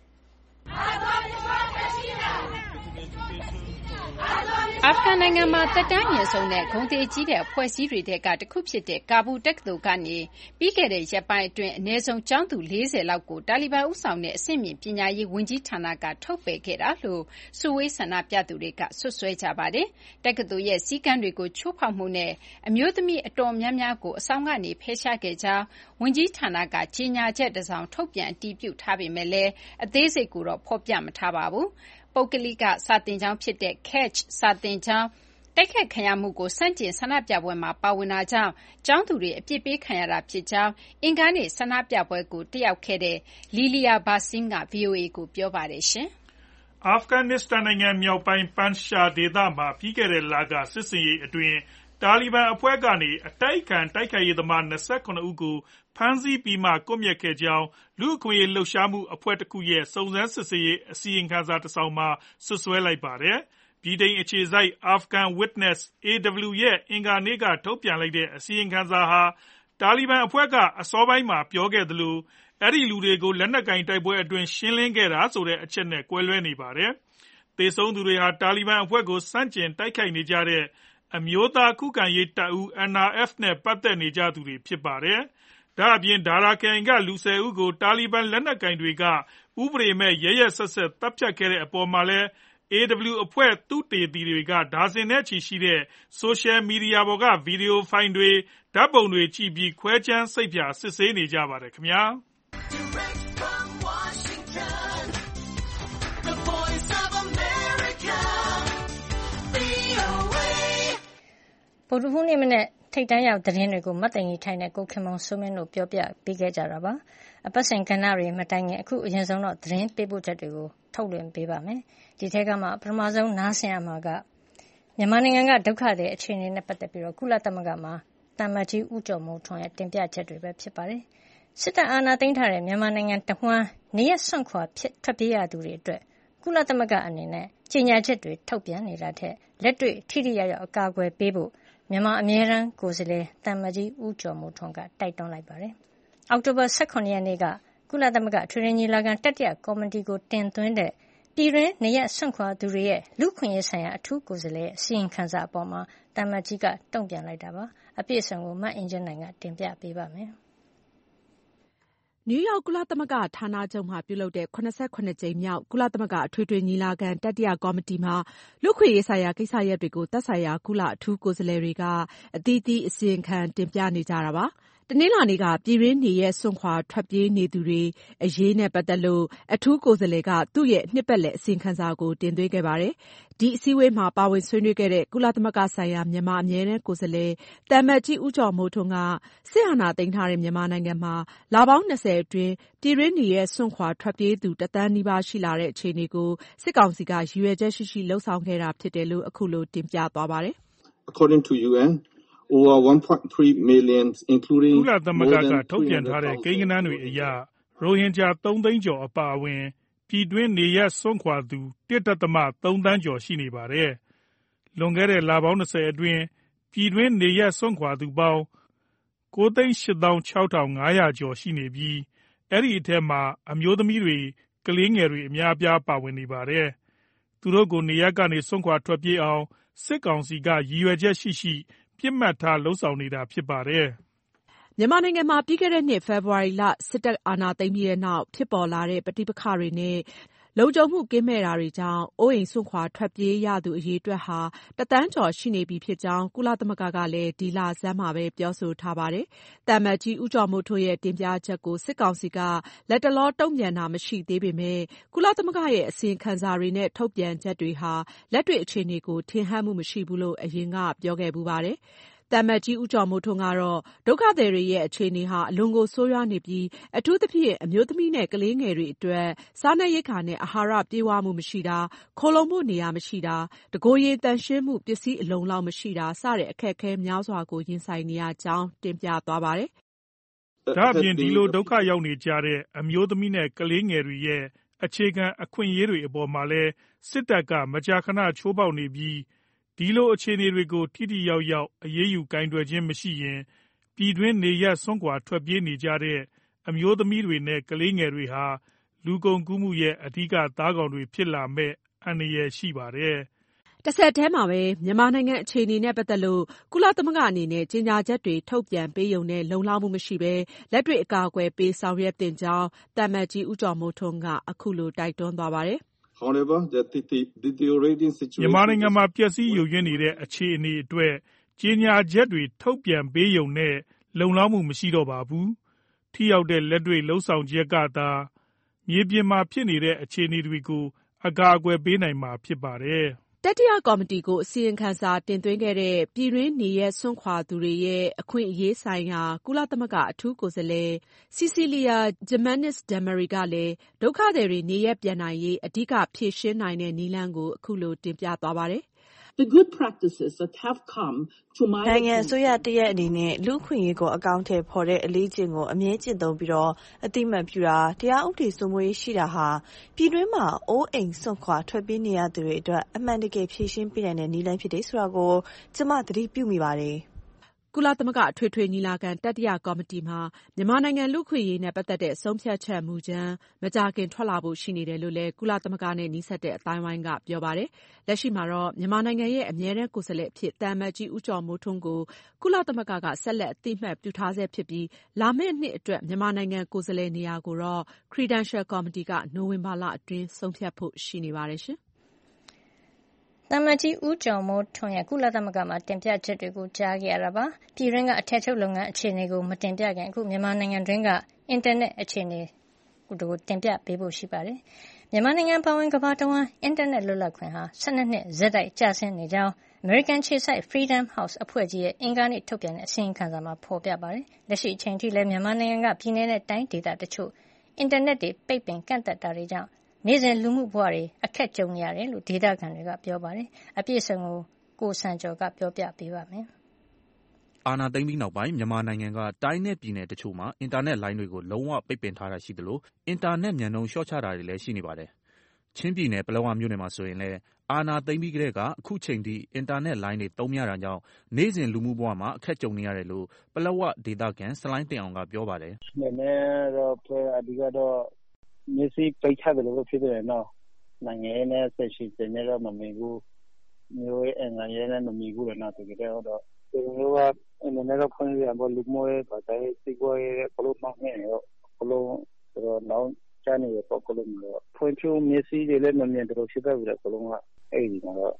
အာဖဂန်နိုင်ငံမှာသက်တမ်းအမြင့်ဆုံးနဲ့ဂုဏ်သိက္ခာကြီးတဲ့အဖွဲ့အစည်းတွေထဲကတခုဖြစ်တဲ့ကာဘူးတက္ကသိုလ်ကနေပြီးခဲ့တဲ့ရက်ပိုင်းအတွင်းအနည်းဆုံးကျောင်းသူ၄၀လောက်ကိုတာလီဘန်ဦးဆောင်တဲ့အဆင့်မြင့်ပညာရေးဝန်ကြီးဌာနကထုတ်ပယ်ခဲ့တာလို့စုဝေးဆန္ဒပြသူတွေကစွပ်စွဲကြပါတယ်။တက္ကသိုလ်ရဲ့စည်းကမ်းတွေကိုချိုးဖောက်မှုနဲ့အမျိုးသမီးအတော်များများကိုအဆောင်ကနေဖယ်ရှားခဲ့ကြောင်းဝန်ကြီးဌာနကကြေညာချက်တစ်စောင်ထုတ်ပြန်အတည်ပြုထားပေမဲ့လည်းအသေးစိတ်ကိုတော့ဖော်ပြမထားပါဘူး။ပုဂ္ဂလိကစာသင်ကျောင်းဖြစ်တဲ့ Kach စာသင်ကျောင်းတိုက်ခိုက်ခံရမှုကိုဆန့်ကျင်ဆန္ဒပြပွဲမှာပါဝင်တာကြောင့်ကျောင်းသူတွေအပြစ်ပေးခံရတာဖြစ်ကြောင်းအင်္ဂါနေ့ဆန္ဒပြပွဲကိုတက်ရောက်ခဲ့တဲ့လီလီယာဘာဆင်းက ဗွီအိုအေကိုပြောပါတယ်ရှင်။အာဖဂန်နစ္စတန်နိုင်ငံမြောက်ပိုင်းပန်ရှာဒေသမှာပြီးခဲ့တဲ့လကစစ်စင်ရေးအတွင်းတာလီဘန်အဖွဲ့ကနေအတိုက်အခံတိုက်ခိုက်ရေးသမား၂၇ဦးကိုဖမ်းဆီးပြီးမှကွပ်မျက်ခဲ့ကြောင်းလူ့အခွင့်အရေးလှုပ်ရှားမှုအဖွဲ့တစ်ခုရဲ့စုံစမ်းစစ်ဆေးရေးအစီရင်ခံစာတစ်စောင်မှာစွပ်စွဲလိုက်ပါတယ်။ဗြိတိန်အခြေစိုက် Afghan Witness အေဒဘလျူ ရဲ့အင်္ဂါနေ့ကထုတ်ပြန်လိုက်တဲ့အစီရင်ခံစာဟာတာလီဘန်အဖွဲ့ကအစောပိုင်းမှာပြောခဲ့သလိုအဲဒီလူတွေကိုလက်နက်ကိုင်တိုက်ပွဲအတွင်းရှင်းလင်းခဲ့တာဆိုတဲ့အချက်နဲ့ကွဲလွဲနေပါတယ်။သေဆုံးသူတွေဟာတာလီဘန်အဖွဲ့ကိုစန့်ကျင်တိုက်ခိုက်နေကြတဲ့အမျိုးသားခုခံရေးတပ်ဦး N R F နဲ့ပတ်သက်နေကြသူတွေဖြစ်ပါတယ်။ဒါ့အပြင်ဒါရာခရိုင်ကလူ၁၀ဦးကိုတာလီဘန်လက်နက်ကိုင်တွေကဥပဒေမဲ့ရက်ရက်စက်စက်သတ်ဖြတ်ခဲ့တဲ့အပေါ်မှာလည်း အေဒဘလျူ အဖွဲ့သုတေသီတွေကဒါဇင်နဲ့ချီရှိတဲ့ဆိုရှယ်မီဒီယာပေါ်ကဗီဒီယိုဖိုင်တွေဓာတ်ပုံတွေကြည့်ပြီးခွဲခြမ်းစိတ်ဖြာစစ်ဆေးနေကြပါတယ်ခင်ဗျာ။ဗုဒ္ဓဟူးနေ့မနေ့ထိပ်တန်းရောက်သတင်းတွေကိုမတ်တင်ကြီးထိုင်တဲ့ကိုခင်မောင်စိုးမင်းတို့ပြောပြပေးခဲ့ကြတာပါအပတ်စဉ်ကဏ္ဍတွေမတိုင်ခင်အခုအရင်ဆုံးတော့သတင်းပေးပို့ချက်တွေကိုထုတ်လွှင့်ပေးပါမယ်ဒီထက်ကမှပထမဆုံးနားဆင်ရမှာကမြန်မာနိုင်ငံကဒုက္ခတွေအခြေအနေနဲ့ပတ်သက်ပြီးတော့ကုလသမဂ္ဂမှာတမ္မကြီးဦးကျော်မိုးထွန်းရဲ့တင်ပြချက်တွေပဲဖြစ်ပါတယ်စစ်တပ်အာဏာသိမ်းထားတဲ့မြန်မာနိုင်ငံတဝှမ်းနေရစွန့်ခွာဖြစ်ထွက်ပြေးရသူတွေအတွက်ကုလသမဂ္ဂအနေနဲ့ကြေညာချက်တွေထုတ်ပြန်နေတာထက်လက်တွေ့ထိထိရောက်ရောက်အကာအကွယ်ပေးဖို့မြန်မာအမြဲတမ်းကိုယ်စားလှယ်တမ္မကြီးဦးကျော်မိုးထွန်းကတိုက်တွန်းလိုက်ပါတယ်။အောက်တိုဘာ၁၇ရက်နေ့ကကုလသမဂ္ဂထွေထွေညီလာခံတတိယကော်မတီကိုတင်သွင်းတဲ့ပြည်တွင်းနေရစွန့်ခွာသူတွေရဲ့လူခွင့်ရေးဆိုင်ရာအထူးကိုယ်စားလှယ်အစီရင်ခံစာအပေါ်မှာတမ္မကြီးကတုံ့ပြန်လိုက်တာပါ။အပြည့်အစုံကိုမအင်ဂျင်နိုင်ကတင်ပြပေးပါမယ်။နယူးယောက်ကုလသမဂ္ဂဌာနချုပ်မှာပြုလုပ်တဲ့၇၇ကြိမ်မြောက်ကုလသမဂ္ဂအထွေထွေညီလာခံတတိယကော်မတီမှာလူ့အခွင့်အရေးဆိုင်ရာကိစ္စရပ်တွေကိုသက်ဆိုင်ရာကုလအထူးကိုယ်စားလှယ်တွေကအသီးသီးအစီရင်ခံတင်ပြနေကြတာပါ။တနင်္လာနေ့ကပြည်တွင်းနေရပ်စွန့်ခွာထွက်ပြေးနေသူတွေအရေးနဲ့ပတ်သက်လို့အထူးကိုယ်စားလှယ်ကသူ့ရဲ့နှစ်ပတ်လည်အစီရင်ခံစာကိုတင်သွင်းခဲ့ပါတယ်။ဒီအစည်းအဝေးမှာပါဝင်ဆွေးနွေးခဲ့တဲ့ကုလသမဂ္ဂဆိုင်ရာမြန်မာအမြဲတမ်းကိုယ်စားလှယ်သံအမတ်ကြီးဦးကျော်မိုးထွန်းကစစ်အာဏာသိမ်းထားတဲ့မြန်မာနိုင်ငံမှာလပေါင်း၂၀အတွင်းပြည်တွင်းနေရပ်စွန့်ခွာထွက်ပြေးသူတသန်းနီးပါးရှိလာတဲ့အခြေအနေကိုစစ်ကောင်စီကရည်ရွယ်ချက်ရှိရှိလုပ်ဆောင်ခဲ့တာဖြစ်တယ်လို့အခုလိုတင်ပြသွားပါတယ်။ According to U N over one point three million including ကုလသမဂ္ဂကထုတ်ပြန်ထားတဲ့ကိန်းဂဏန်းတွေအရရိုဟင်ဂျာသုံးသိန်းကျော်အပါအဝင်ပြည်တွင်းနေရပ်စွန့်ခွာသူ တစ်ဒသမသုံးသန်းကျော်ရှိနေပါတယ်။လွန်ခဲ့တဲ့လပေါင်း၂၀အတွင်းပြည်တွင်းနေရပ်စွန့်ခွာသူပေါင်းကိုးသိန်းရှစ်သောင်းခြောက်ထောင်ငါးရာကျော်ရှိနေပြီးအဲဒီအထဲမှာအမျိုးသမီးတွေကလေးငယ်တွေအများအပြားပါဝင်နေပါတယ်။သူတို့ကိုနေရပ်ကနေစွန့်ခွာထွက်ပြေးအောင်စစ်ကောင်စီကရည်ရွယ်ချက်ရှိရှိပြစ်မှတ်ထားလုပ်ဆောင်နေတာဖြစ်ပါတယ်။မြန်မာနိုင်ငံမှာပြီးခဲ့တဲ့နှစ်ဖေဖော်ဝါရီလစစ်တပ်အာဏာသိမ်းပြီးတဲ့နောက်ဖြစ်ပေါ်လာတဲ့ပဋိပက္ခတွေနဲ့လုံခြုံမှုကင်းမဲ့တာတွေကြောင့်အိုးအိမ်စွန့်ခွာထွက်ပြေးရသူအရေအတွက်ဟာတသန်းကျော်ရှိနေပြီဖြစ်ကြောင်းကုလသမဂ္ဂကလည်းဒီလဆန်းမှာပဲပြောဆိုထားပါတယ်။သံအမတ်ကြီးဦးကျော်မိုးထွန်းရဲ့တင်ပြချက်ကိုစစ်ကောင်စီကလတ်တလောတုံ့ပြန်တာမရှိသေးပေမဲ့ကုလသမဂ္ဂရဲ့အစီရင်ခံစာတွေနဲ့ထုတ်ပြန်ချက်တွေဟာလက်တွေ့အခြေအနေကိုထင်ဟပ်မှုမရှိဘူးလို့အရင်ကပြောခဲ့ဘူးပါတယ်။သံအမတ်ကြီးဦးကျော်မိုးထွန်းကတော့ဒုက္ခသည်တွေရဲ့အခြေအနေဟာအလွန်ကိုဆိုးရွားနေပြီးအထူးသဖြင့်အမျိုးသမီးနဲ့ကလေးငယ်တွေအတွက်စားနပ်ရိက္ခာနဲ့အာဟာရပြည့်ဝမှုမရှိတာခိုလှုံဖို့နေရာမရှိတာတကိုယ်ရည်သန့်ရှင်းမှုပစ္စည်းအလုံလောက်မရှိတာစတဲ့အခက်အခဲများစွာကိုရင်ဆိုင်နေရကြောင်းတင်ပြသွားပါတယ်။ဒါ့အပြင်ဒီလိုဒုက္ခရောက်နေကြတဲ့အမျိုးသမီးနဲ့ကလေးငယ်တွေရဲ့အခြေခံအခွင့်အရေးတွေအပေါ်မှာလည်းစစ်တပ်ကမကြာခဏချိုးဖောက်နေပြီးဒီလိုအခြေအနေတွေကိုထိထိရောက်ရောက်အရေးယူကိုင်တွယ်ခြင်းမရှိရင်ပြည်တွင်းနေရပ်စွန့်ခွာထွက်ပြေးနေကြတဲ့အမျိုးသမီးတွေနဲ့ကလေးငယ်တွေဟာလူကုန်ကူးမှုရဲ့အဓိကသားကောင်တွေဖြစ်လာမဲ့အန္တရာယ်ရှိပါတယ်။တဆက်တည်းမှာပဲမြန်မာနိုင်ငံအခြေအနေနဲ့ပတ်သက်လို့ကုလသမဂ္ဂအနေနဲ့ကြေညာချက်တွေထုတ်ပြန်ပေးရုံနဲ့လုံလောက်မှုမရှိဘဲလက်တွေ့အကာအကွယ်ပေးဆောင်ရွက်သင့်ကြောင်းသံအမတ်ကြီးဦးကျော်မိုးထွန်းကအခုလိုတိုက်တွန်းသွားပါတယ်။ However, the deteriorating situation မြန်မာနိုင်ငံမှာပျက်စီးယိုယွင်းနေတဲ့အခြေအနေအတွက်ကြေညာချက်တွေထုတ်ပြန်ပေးရုံနဲ့လုံလောက်မှုမရှိတော့ပါဘူး။ထိရောက်တဲ့လက်တွေ့လှုပ်ဆောင်ချက်ကသာမြေပြင်မှာဖြစ်နေတဲ့အခြေအနေတွေကိုအကာအကွယ်ပေးနိုင်မှာဖြစ်ပါတယ်။တတိယကော်မတီကိုအစီရင်ခံစာတင်သွင်းခဲ့တဲ့ပြည်တွင်းနေရပ်စွန့်ခွာသူတွေရဲ့အခွင့်အရေးဆိုင်ရာကုလသမဂ္ဂအထူးကိုယ်စားလှယ် Cecilia Jimenez-Damary ကလည်းဒုက္ခသည်တွေနေရပ်ပြန်နိုင်ရေးအဓိကဖြေရှင်းနိုင်တဲ့နည်းလမ်းကိုအခုလိုတင်ပြသွားပါတယ်။ The good practices that have come to my နိုင်ငံအစိုးရတရက်အနေနဲ့လူ့အခွင့်အရေးကိုအကောင့်ထဲဖော်တဲ့အလေးကျင့်ကိုအမြဲကျင့်သုံးပြီးတော့အတိမတ်ပြတာတရားဥပဒေစိုးမိုးရေးရှိတာဟာပြည်တွင်းမှာအိုးအိမ်စွန့်ခွာထွက်ပြေးနေရသူတွေအတွက်အမှန်တကယ်ဖြေရှင်းပေးနိုင်တဲ့နည်းလမ်းဖြစ်တယ်ဆိုတာကိုကျမသတိပြုမိပါတယ်။ကုလသမဂ္ဂအထွေထွေညီလာခံတတိယကော်မတီမှာမြန်မာနိုင်ငံလူ့အခွင့်အရေးနဲ့ပတ်သက်တဲ့ဆုံးဖြတ်ချက်မူကြမ်းမကြာခင်ထွက်လာဖို့ရှိနေတယ်လို့လည်းကုလသမဂ္ဂနဲ့နီးစပ်တဲ့အသိုင်းအဝိုင်းကပြောပါတယ်။လက်ရှိမှာတော့မြန်မာနိုင်ငံရဲ့အမြဲတမ်းကိုယ်စားလှယ်အဖြစ်သံအမတ်ကြီးဦးကျော်မိုးထွန်းကိုကုလသမဂ္ဂကဆက်လက်အသိအမှတ်ပြုထားဆဲဖြစ်ပြီးလာမယ့်နှစ်အတွက်မြန်မာနိုင်ငံကိုယ်စားလှယ်နေရာကိုတော့ Credential Committee ကနိုဝင်ဘာလအတွင်းဆုံးဖြတ်ဖို့ရှိနေပါတယ်ရှင်။သံအမတ်ကြီးဦးကျော်မိုးထွန်းရဲ့ကုလသမဂ္ဂမှာတင်ပြချက်တွေကိုကြားခဲ့ရတာပါ။ပြည်တွင်းကအထည်ချုပ်လုပ်ငန်းအခြေအနေကိုမတင်ပြခင်အခုမြန်မာနိုင်ငံတွင်းကအင်တာနက်အခြေအနေကိုတင်ပြပေးဖို့ရှိပါတယ်။မြန်မာနိုင်ငံပါဝင်ကမ္ဘာတဝန်းအင်တာနက်လွတ်လပ်ခွင့်ဟာ၁၂နှစ်ဆက်တိုက်ကျဆင်းနေကြောင်းအမေရိကန်ခြေစိုက် Freedom House အဖွဲ့ကြီးရဲ့အင်္ဂါနေ့ထုတ်ပြန်တဲ့အစီရင်ခံစာမှာဖော်ပြပါတယ်။လက်ရှိအချိန်ထိလည်းမြန်မာနိုင်ငံကပြည်내နဲ့တိုင်းဒေသတချို့အင်တာနက်တွေပိတ်ပင်ကန့်သတ်တာတွေကြောင့်နေ့စဉ်လူမှုဘဝတွေအခက်ကြုံနေရတယ်လို့ဒေသခံတွေကပြောပါတယ်။အပြည့်အစုံကိုကိုစံကျော်ကပြောပြပေးပါမယ်။အာဏာသိမ်းပြီးနောက်ပိုင်းမြန်မာနိုင်ငံကတိုင်းနဲ့ပြည်နယ်တချို့မှာအင်တာနက်လိုင်းတွေကိုလုံးဝပိတ်ပင်ထားတာရှိသလိုအင်တာနက်မြန်နှုန်းလျှော့ချတာတွေလည်းရှိနေပါတယ်။ချင်းပြည်နယ်ပလက်ဝမြို့နယ်မှာဆိုရင်လည်းအာဏာသိမ်းပြီးကတည်းကအခုချိန်ထိအင်တာနက်လိုင်းတွေသုံးမရတာကြောင့်နေ့စဉ်လူမှုဘဝမှာအခက်ကြုံနေရတယ်လို့ပလက်ဝဒေသခံဆလိုင်းတင်အောင်ကပြောပါတယ်။နည်းနည်းတော့အဓိကတော့မျက်စိပိတ်ချတယ်လို့ဖြစ်တယ်နော်နိုင်ငံရေးနဲ့ဆက်ရှိတယ်နဲ့တော့မမြင်ဘူးမျိုးရဲ့အင်္ဂါရဲနဲ့မမြင်ဘူးလည်းနော်တကယ်တော့ဒီလိုကနည်းနည်းတော့ဖွင့်ရပါလူမျိုးရဲ့ဘာသာရေးစီးပွားရေးဘလို့မှမနေတော့ဘလို့တော့နောက်ကျနေရပေါ့ဘလို့မျိုးဖွင့်ဖြိုးမျက်စိတွေလည်းမမြင်တော့ဖြစ်တယ်ဘလို့ကအဲ့ဒီတော့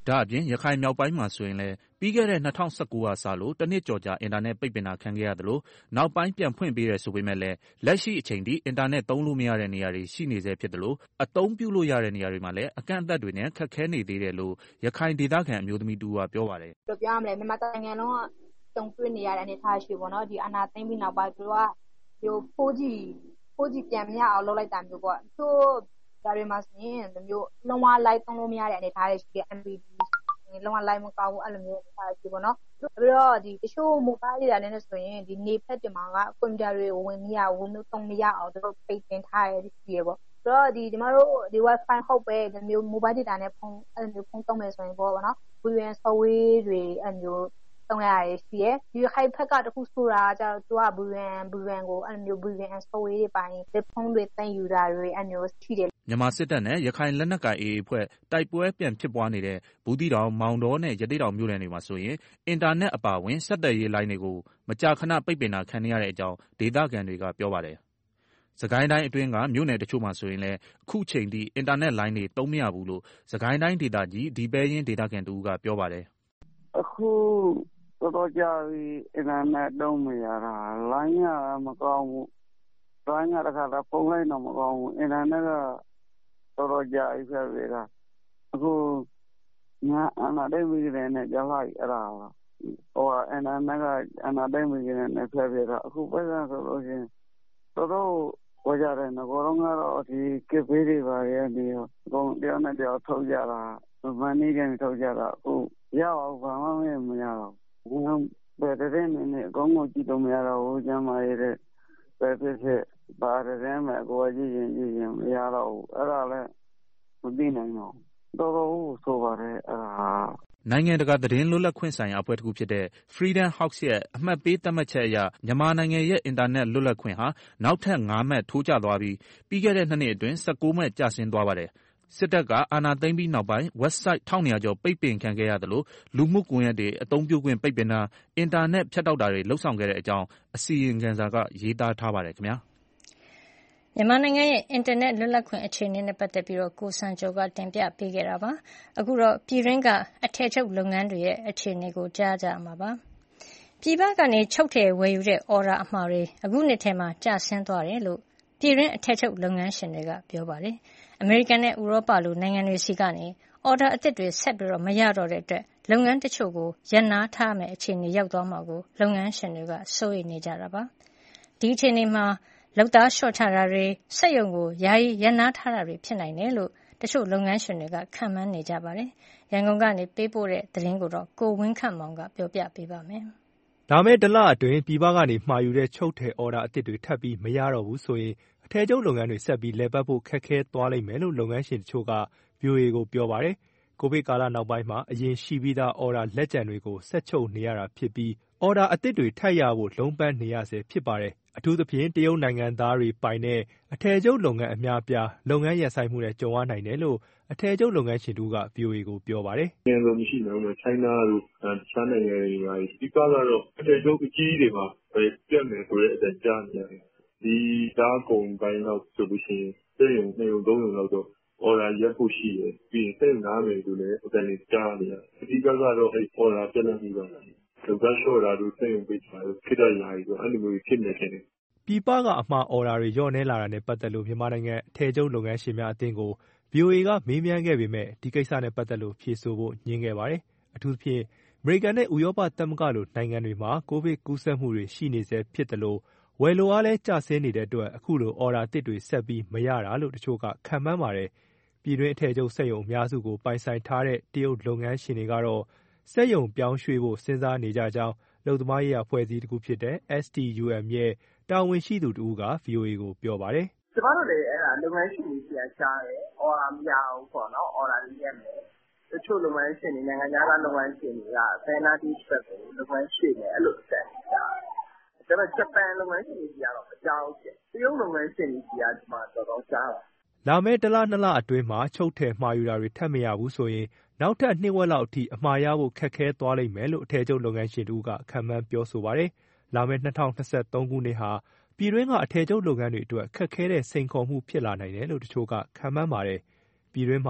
ဒါအပြင်ရခိုင်မြောက်ပိုင်းမှာဆိုရင်လည်းပြီးခဲ့တဲ့၂၀၁၉ကစလို့တနှစ်ကျော်ကြာအင်တာနက်ပိတ်ပင်တာခံခဲ့ရသလိုနောက်ပိုင်းပြန်ဖွင့်ပေးတယ်ဆိုပေမဲ့လည်းလက်ရှိအချိန်ထိအင်တာနက်သုံးလို့မရတဲ့နေရာတွေရှိနေဆဲဖြစ်သလိုအသုံးပြုလို့ရတဲ့နေရာတွေမှာလည်းအကန့်အသတ်တွေနဲ့ခက်ခဲနေသေးတယ်လို့ရခိုင်ဒေသခံအမျိုးသမီးတူကပြောပါတယ်။ပြောပြရမလဲမြန်မာနိုင်ငံလုံးကတုံ့ပြန်နေရတဲ့အနေအထားရှိပေါ့နော်ဒီအာဏာသိမ်းပြီးနောက်ပိုင်းသူကဒီ four G four G ပြန်မရအောင်လုပ်လိုက်တာမျိုးပေါ့သူဒါတွေမှာဆိုရင်ဒီမျိုးလုံးဝ live သုံးလို့မရတဲ့အနေအထားတွေရှိတယ် M P D လုံးဝ live မကောင်းဘူးအဲ့လိုမျိုးအနေအထားရှိပေါ့နော်ပြီးတော့ဒီတချို့ mobile တွေလည်းဆိုရင်ဒီနေဖက်တင်မှာကကွန်ပျူတာတွေဝင်မရဘူးမျိုးသုံးမရအောင်သူတို့ပိတ်ပင်ထားရရှိရပေါ့ဆိုတော့ဒီဒီမှာတို့ဒီ wifi ဟုတ်ပဲဒီမျိုး mobile data နဲ့ဖုန်းအဲ့လိုမျိုးဖုန်းသုံးမယ်ဆိုရင်ပေါ့နော် V P N software တွေအဲ့လိုမျိုးသုံးရရရှိရဒီခိုင်ဖက်ကတခုဆိုတာကျတော့သူက V P N V P N ကိုအဲ့လိုမျိုး V P N software တွေပိုင်းဒီဖုန်းတွေတင်ယူတာတွေအဲ့လိုရှိတယ်မြန်မာစစ်တပ်နဲ့ရခိုင်လက်နက်ကိုင် A A အဖွဲ့တိုက်ပွဲပြန်ဖြစ်ပွားနေတဲ့ဘူးသီးတောင်မောင်တောနဲ့ရသေ့တောင်မြို့နယ်တွေမှာဆိုရင်အင်တာနက်အပါအဝင်ဆက်သွယ်ရေးလိုင်းတွေကိုမကြာခဏပိတ်ပင်တာခံနေရတဲ့အကြောင်းဒေသခံတွေကပြောပါတယ်။စကိုင်းတိုင်းအတွင်းကမြို့နယ်တချို့မှာဆိုရင်လည်းအခုချိန်ထိအင်တာနက်လိုင်းတွေသုံးမရဘူးလို့စကိုင်းတိုင်းဒေသကြီးဒီပဲရင်ဒေသခံတူကပြောပါတယ်။အခုတော်တော်ကြာပြီအင်တာနက်သုံးမရတာလိုင်းကမကောင်းဘူး။လိုင်းကတခါတော့ဖုန်းလိုင်းတော့မကောင်းဘူးအင်တာနက်ကတော်တော်ကြာပြီဖြစ်ပြီလားအခုညာအနာတိတ်ပြီးတဲ့နဲ့ကြားလိုက်အဲ့ဒါဟိုအနာနကအနာတိတ်ပြီးတဲ့နဲ့ဖြစ်ပြီလားအခုပဲဆိုလို့ရှိရင်တော်တော်ဝကြတယ်ငကောတော့ကတော့ဒီကစ်ပေးတွေပါရဲ့ဒီအကုန်တရားနဲ့တရားထုတ်ကြတာဗန်နေကနေထုတ်ကြတာအခုရအောင်ဘာမှမရတော့ဘူးဘယ်တဲ့နေနဲ့အကုန်ကိုကြည့်တော့မရတော့ဘူးကျမ်းမာရတဲ့ပဲဖြစ်ဖြစ်ပါတယ်မဲ့ကိုကြည့်ရင်ကြည့်ရင်မရတော့ဘူးအဲ့ဒါလည်းမသိနိုင်တော့တော်တော်ဆိုပါတယ်အဲ့ဒါနိုင်ငံတကာသတင်းလွတ်လပ်ခွင့်ဆိုင်ရာအဖွဲ့တစ်ခုဖြစ်တဲ့ Freedom House ရဲ့အမှတ်ပေးသတ်မှတ်ချက်အရမြန်မာနိုင်ငံရဲ့အင်တာနက်လွတ်လပ်ခွင့်ဟာနောက်ထပ်၅မှတ်ထိုးကျသွားပြီးပြီးခဲ့တဲ့နှစ်နှစ်အတွင်း၁၉မှတ်ကျဆင်းသွားပါတယ်။စစ်တပ်ကအာဏာသိမ်းပြီးနောက်ပိုင်း website တစ်ထောင်နှစ်ရာကျော်ပိတ်ပင်ခံခဲ့ရသလိုလူမှုကွန်ရက်တွေအသုံးပြုခွင့်ပိတ်ပင်တာအင်တာနက်ဖြတ်တောက်တာတွေလုပ်ဆောင်ခဲ့တဲ့အကြောင်းအစီရင်ခံစာကရေးသားထားပါတယ်ခင်ဗျာ။မြန်မာနိုင်ငံရဲ့အင်တာနက်လွတ်လပ်ခွင့်အခြေအနေနဲ့ပတ်သက်ပြီးတော့ကိုစံကျော်ကတင်ပြပေးခဲ့တာပါ။အခုတော့ပြည်တွင်းကအထည်ချုပ်လုပ်ငန်းတွေရဲ့အခြေအနေကိုကြားကြမှာပါ။ပြည်ပကနေချုပ်ထည်ဝယ်ယူတဲ့အော်ဒါအမှားတွေအခုနှစ်ထဲမှာကျဆင်းသွားတယ်လို့ပြည်တွင်းအထည်ချုပ်လုပ်ငန်းရှင်တွေကပြောပါတယ်။အမေရိကန်နဲ့ဥရောပလိုနိုင်ငံတွေစီကနေအော်ဒါအသစ်တွေဆက်ပြီးတော့မရတော့တဲ့အတွက်လုပ်ငန်းတချို့ကိုရပ်နားထားမယ်အခြေအနေရောက်သွားမှာကိုလုပ်ငန်းရှင်တွေကစိုးရိမ်နေကြတာပါ။ဒီအခြေအနေမှာလုပ်သားလျှော့ချတာတွေစက်ရုံကိုယာယီရပ်နားထားတာတွေဖြစ်နိုင်တယ်လို့တချို့လုပ်ငန်းရှင်တွေကခန့်မှန်းနေကြပါတယ်။ရန်ကုန်ကနေပေးပို့တဲ့သတင်းကိုတော့ကိုဝင်းခန့်မောင်ကပြောပြပေးပါမယ်။ဒါမဲ့တလအတွင်းပြည်ပကနေမှာယူတဲ့ချုပ်ထည်အော်ဒါအသစ်တွေထပ်ပြီးမရတော့ဘူးဆိုရင်အထည်ချုပ်လုပ်ငန်းတွေဆက်ပြီးလည်ပတ်ဖို့ခက်ခဲသွားလိမ့်မယ်လို့လုပ်ငန်းရှင်တချို့က ဗွီအိုအေကိုပြောပါတယ်။ကိုဗစ်ကာလနောက်ပိုင်းမှာအရင်ရှိပြီးသားအော်ဒါလက်ကျန်တွေကိုဆက်ချုပ်နေရတာဖြစ်ပြီးအော်ဒါအသစ်တွေထပ်ရဖို့လုံးပန်းနေရဆဲဖြစ်ပါတယ်။အထူးသဖြင့်တရုတ်နိုင်ငံသားတွေပိုင်တဲ့အထည်ချုပ်လုပ်ငန်းအများအပြားလုပ်ငန်းရပ်ဆိုင်းမှုနဲ့ကြုံရနိုင်တယ်လို့အထည်ချုပ်လုပ်ငန်းရှင်တူက ဗွီအိုအေကိုပြောပါတယ်။နိုင်ငံလုံးမရှိနိုင်ဘူး။ချိုင်းနာတို့တခြားနိုင်ငံတွေပါဒီကတော့အထည်ချုပ်အကြီးတွေမှာပြတ်မယ်ဆိုတဲ့အကြမ်းကြားနေတယ်။ဒီဓာတ်ကုန်ပိုင်းတော့ဆိုလို့ရှိရင်စက်ရုံနှစ်ရုံသုံးရုံလောက်တော့အော်ဒါရက်ဖို့ရှိတယ်။ပြီးရင်စက်ရုံနားမယ်ဆိုလည်းအတန်လေးကြားနေရတယ်။အဓိကတော့အဲအော်ဒါပြတ်နေပြီပါ။လူကလျှော့တာတို့စက်ရုံပိတ်တာတို့ခိတ္တရာကြီးဆိုအဲ့လိုမျိုးဖြစ်နေတယ်။ပြည်ပကအမှားအော်ဒါတွေလျော့နည်းလာတာနဲ့ပတ်သက်လို့မြန်မာနိုင်ငံအထည်ချုပ်လုပ်ငန်းရှင်များအသင်းကို ဗွီအိုအေကမေးမြန်းခဲ့ပေမဲ့ဒီကိစ္စနဲ့ပတ်သက်လို့ဖြေဆိုဖို့ငြင်းခဲ့ပါတယ်။အထူးသဖြင့်အမေရိကန်နဲ့ဥရောပသမဂ္ဂလိုနိုင်ငံတွေမှာကိုဗစ်ကူးစက်မှုတွေရှိနေဆဲဖြစ်သလိုဝယ်လိုအားလည်းကျဆင်းနေတဲ့အတွက်အခုလိုအော်ဒါအသစ်တွေဆက်ပြီးမရတာလို့တချို့ကခန့်မှန်းပါတယ်။ပြည်တွင်းအထည်ချုပ်စက်ရုံအများစုကိုပိုင်ဆိုင်ထားတဲ့တရုတ်လုပ်ငန်းရှင်တွေကတော့စက်ရုံပြောင်းရွှေ့ဖို့စဉ်းစားနေကြကြောင်းအလုပ်သမားရေးအဖွဲ့အစည်းတစ်ခုဖြစ်တဲ့ S T U M ရဲ့တာဝန်ရှိသူတဦးက ဗွီအိုအေကိုပြောပါတယ်။ကျမတို့လည်းအဲ့ဒါလုပ်ငန်းရှင်တွေပြန်ရှားတယ်။အော်ဒါမရဘူးပေါ့နော်။အော်ဒါလေးရက်မယ်။တချို့လုပ်ငန်းရှင်တွေနိုင်ငံခြားသားလုပ်ငန်းရှင်တွေကဘယ်နာတီးချက်ကိုလုပ်ငန်းရှင်တွေအဲ့လိုအဆက်ရှားတယ်။ဒါပေမဲ့ဂျပန်လုပ်ငန်းရှင်တွေကတော့မကြောက်ဘူး။တရုတ်လုပ်ငန်းရှင်တွေကဒီမှာတော်တော်ရှားတယ်။လာမယ့်တစ်လနှစ်လအတွင်းမှာချုပ်ထည်မှာယူတာတွေထပ်မရဘူးဆိုရင်နောက်ထပ်နှစ်ဝက်လောက်အထိအမှားရဖို့ခက်ခဲသွားလိမ့်မယ်လို့အထည်ချုပ်လုပ်ငန်းရှင်တူကခန့်မှန်းပြောဆိုပါတယ်။လာမယ့်၂၀၂၃ခုနှစ်ဟာပြည်တွင်းကအထည်ချုပ်လုပ်ငန်းတွေအတွက်ခက်ခဲတဲ့စိန်ခေါ်မှုဖြစ်လာနိုင်တယ်လို့တချို့ကခန့်မှန်းပါတယ်။ပြည်တွင်းမှာ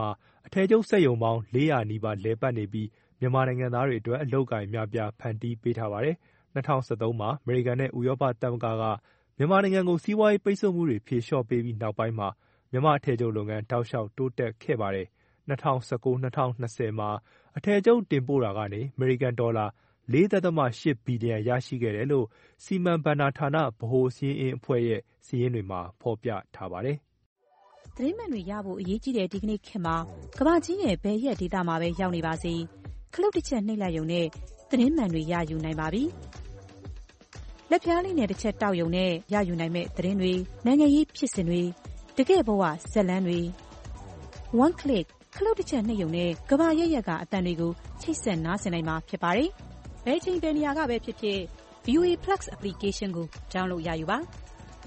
အထည်ချုပ်စက်ရုံပေါင်းလေးရာနီးပါးလည်ပတ်နေပြီးမြန်မာနိုင်ငံသားတွေအတွက်အလုပ်အကိုင်အများအပြားဖန်တီးပေးထားပါတယ်။၂၀၁၃မှာအမေရိကန်နဲ့ဥရောပသမဂ္ဂကမြန်မာနိုင်ငံကိုစီးပွားရေးပိတ်ဆို့မှုတွေဖြေလျှော့ပေးပြီးနောက်ပိုင်းမှာမြန်မာ့အထည်ချုပ်လုပ်ငန်းတောက်လျှောက်တိုးတက်ခဲ့ပါတယ်။၂၀၁၉-၂၀၂၀မှာအထည်ချုပ်တင်ပို့တာကနေအမေရိကန်ဒေါ်လာလေးဒသမရှစ်ဘီလီယံရရှိခဲ့တယ်လို့စီမံဘဏ္ဍာဌာနဗဟိုစာရင်းအင်းအဖွဲ့ရဲ့စာရင်းတွေမှာဖော်ပြထားပါတယ်။သတင်းမှန်တွေရဖို့အရေးကြီးတဲ့ဒီကနေ့ခေတ်မှာကမ္ဘာကြီးရဲ့ဘယ်ရက်ဒေသမှာပဲရောက်နေပါစေခလုတ်တစ်ချက်နှိပ်လိုက်ရုံနဲ့သတင်းမှန်တွေရယူနိုင်ပါပြီ။လက်ဖျားလေးနဲ့တစ်ချက်တောက်ရုံနဲ့ရယူနိုင်မဲ့သတင်းတွေနိုင်ငံရေးဖြစ်စဉ်တွေတကယ့်ဘဝဇာတ်လမ်းတွေ one click ခလုတ်တစ်ချက်နှိပ်ရုံနဲ့ကမ္ဘာရဲ့ရက်ကအတန်တွေကိုချိတ်ဆက်နားဆင်နိုင်မှာဖြစ်ပါတယ်။ဘယ်ချိန်ဘယ်နေရာကပဲဖြစ်ဖြစ် ဗီအိုအေ Plus application ကို download ရယူပါ။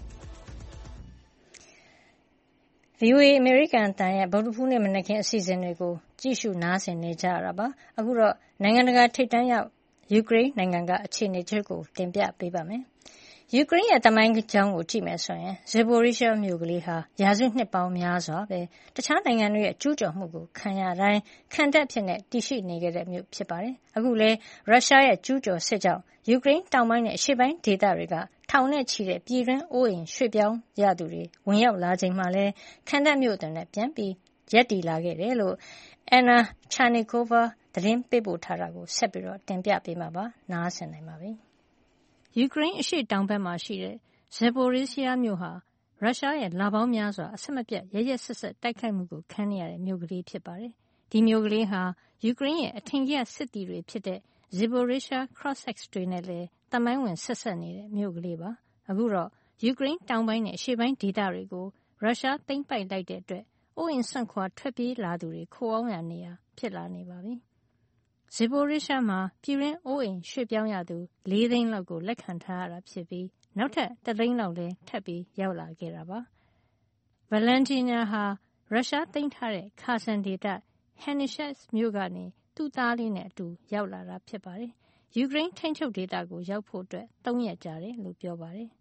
ဗွီအိုအေအမေရိကန်အသံရဲ့ဗုဒ္ဓဟူးနေ့မနက်ခင်းအစီအစဉ်တွေကိုကြည့်ရှုနားဆင်နေကြရတာပါ။အခုတော့နိုင်ငံတကာထိပ်တန်းရောက်ယူကရိန်းနိုင်ငံကအခြေအနေတွေကိုတင်ပြပေးပါမယ်။ယူကရိန်းရဲ့သမိုင်းကြောင်းကိုကြည့်မယ်ဆိုရင် Zaporizhzhia မြို့ကလေးဟာရာစုနှစ်ပေါင်းများစွာပဲတခြားနိုင်ငံတွေရဲ့ကျူးကျော်မှုကိုခံရတိုင်းခံတပ်ဖြစ်နေတည်ရှိနေခဲ့တဲ့မြို့ဖြစ်ပါတယ်။အခုလဲရုရှားရဲ့ကျူးကျော်စစ်ကြောင့်ယူကရိန်းတောင်ပိုင်းနဲ့အရှေ့ပိုင်းဒေသတွေကထောင်နဲ့ချီတဲ့ပြည်တွင်းအိုးအိမ်ရွှေ့ပြောင်းရသူတွေဝင်ရောက်လာချိန်မှာလဲခံတပ်မြို့အသွင်နဲ့ပြန်ပြီးရပ်တည်လာခဲ့တယ်လို့ Anna Chernikova သတင်းပေးပို့ထားတာကိုဆက်ပြီးတော့တင်ပြပေးမှာပါ။နားဆင်နိုင်ပါပြီ။ယူကရိန်းအရှေ့တောင်ဘက်မှာရှိတဲ့ Zaporizhzhia မြို့ဟာရုရှားရဲ့လပေါင်းများစွာအဆက်မပြတ်ရရက်ဆက်ဆက်တိုက်ခိုက်မှုကိုခံနေရတဲ့မြို့ကလေးဖြစ်ပါတယ်။ဒီမြို့ကလေးဟာယူကရိန်းရဲ့အထင်ကြီးစစ်တီတွေဖြစ်တဲ့ Zaporizhzhia Cossacks တွေနဲ့လည်းသမိုင်းဝင်ဆက်ဆက်နေတဲ့မြို့ကလေးပါ။အခုတော့ယူကရိန်းတောင်ပိုင်းနဲ့အရှေ့ပိုင်းဒေသတွေကိုရုရှားသိမ်းပိုက်လိုက်တဲ့အတွက်အိုးအိမ်စွန့်ခွာထွက်ပြေးလာသူတွေခိုအောင်းရာနေရာဖြစ်လာနေပါပြီ။ Zaporizhzhia မှာပြည်တွင်းအိုးအိမ်ရွှေ့ပြောင်းရသူလေးသိန်းလောက်ကိုလက်ခံထားရတာဖြစ်ပြီးနောက်ထပ်တစ်သိန်းလောက်လည်းထပ်ပြီးရောက်လာခဲ့တာပါ။ Valentina ဟာရုရှားသိမ်းထားတဲ့ခါဆန်ဒေသ Henichesk မြို့ကနေသူ့သားလေးနဲ့အတူရောက်လာတာဖြစ်ပါတယ်။ယူကရိန်းထိန်းချုပ်ဒေသကိုရောက်ဖို့အတွက်သုံးရက်ကြာတယ်လို့ပြောပါတယ်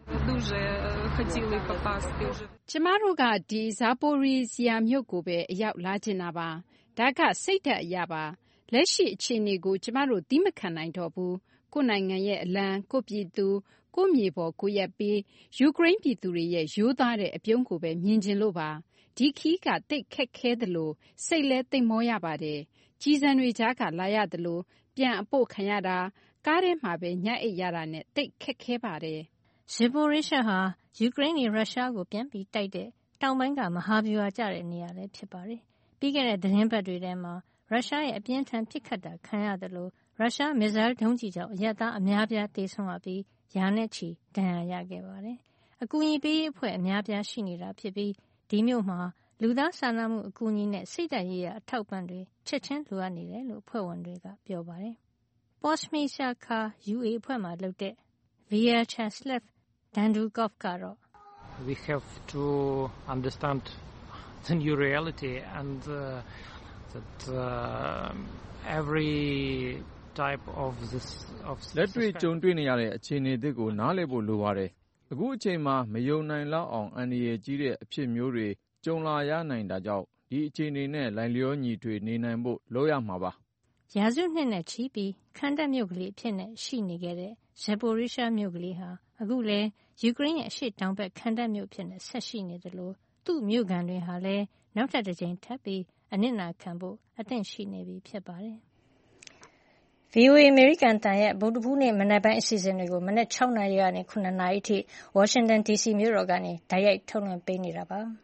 ကျမတို့ကဒီဇာပိုရီဇီယာမြို့ကိုပဲအရောက်လာချင်တာပါ။ဒါကစိတ်ဓာတ်အရာပါ။လက်ရှိအခြေအနေကိုကျမတို့သီးမခံနိုင်တော့ဘူး။ကိုယ့်နိုင်ငံရဲ့အလံကိုယ့်ပြည်သူကိုယ့်မြေပေါ်ကိုရက်ပြီးယူကရိန်းပြည်သူတွေရဲ့ရိုးသားတဲ့အပြုံးကိုပဲမြင်ချင်လို့ပါ။ဒီခီးကတိတ်ခက်ခဲသလိုစိတ်လဲသိမ်မောရပါတယ်။ကြီးစံတွေကြားကလာရသလိုပြန်အပို့ခံရတာကားထဲမှာပဲညအိတ်ရတာနဲ့တိတ်ခက်ခဲပါတယ်။ Zaporizhzhia ဟာယူကရိန်းနဲ့ရုရှားကိုပြန်ပြီးတိုက်တဲ့တောင်ပိုင်းကမဟာဗျူဟာကျတဲ့နေရာလည်းဖြစ်ပါတယ်။ပြီးခဲ့တဲ့သတင်းပတ်တွေထဲမှာရုရှားရဲ့အပြင်းထန်ပစ်ခတ်တာခံရသလိုရုရှားမစ်ဇိုင်းဒုံးကျည်ကြောင့်အရပ်သားအများပြားသေဆုံးရပြီးရာနဲ့ချီဒဏ်ရာရခဲ့ပါတယ်။အကူအညီပေးရေးအဖွဲ့အများပြားရှိနေတာဖြစ်ပြီးဒီမြို့မှာလူသားစာနာမှုအကူအညီနဲ့စိတ်ဓာတ်ရေးရာအထောက်ပံ့တွေချက်ချင်းလိုအပ်နေတယ်လို့အဖွဲ့ဝင်တွေကပြောပါတယ်။ Postmishakha ယူ အေ အဖွဲ့မှလုပ်တဲ့ Vyacheslav Dandukov ကတော့ We have to understand the new reality and uh, that uh, every type of this of လက်တွေ့ကြုံတွေ့နေရတဲ့အခြေအနေအသစ်ကိုနားလည်ဖို့လိုပါတယ်။အခုအချိန်မှာမယုံနိုင်လောက်အောင်အန္တရာယ်ကြီးတဲ့အဖြစ်မျိုးတွေကြုံလာရနိုင်တာကြောင့်ဒီအခြေအနေနဲ့လိုက်လျောညီထွေနေနိုင်ဖို့လုပ်ရမှာပါ။ရာစုနှစ်နဲ့ချီပြီးခံတပ်မြို့ကလေးအဖြစ်နဲ့ရှိနေခဲ့တဲ့ Zaporizhzhia မြို့ကလေးဟာအခုလဲယူကရိန်းရဲ့အရှေ့တောင်ဘက်ခံတပ်မြို့ဖြစ်နေဆက်ရှိနေတယ်လို့သူ့မြို့ကန်တွေဟာလဲနောက်ထပ်တစ်ကြိမ်ထပ်ပြီးအနစ်နာခံဖို့အသင့်ရှိနေပြီဖြစ်ပါတယ်။ ဗွီအိုအေ အမေရိကန်အသံရဲ့ဗုဒ္ဓဟူးနေ့မနက်ပိုင်းအစီအစဉ်တွေကိုမနက်၆နာရီကနေ၇နာရီအထိဝါရှင်တန်ဒီစီမြို့တော်ကနေတိုက်ရိုက်ထုတ်လွှင့်ပေးနေတာပါ။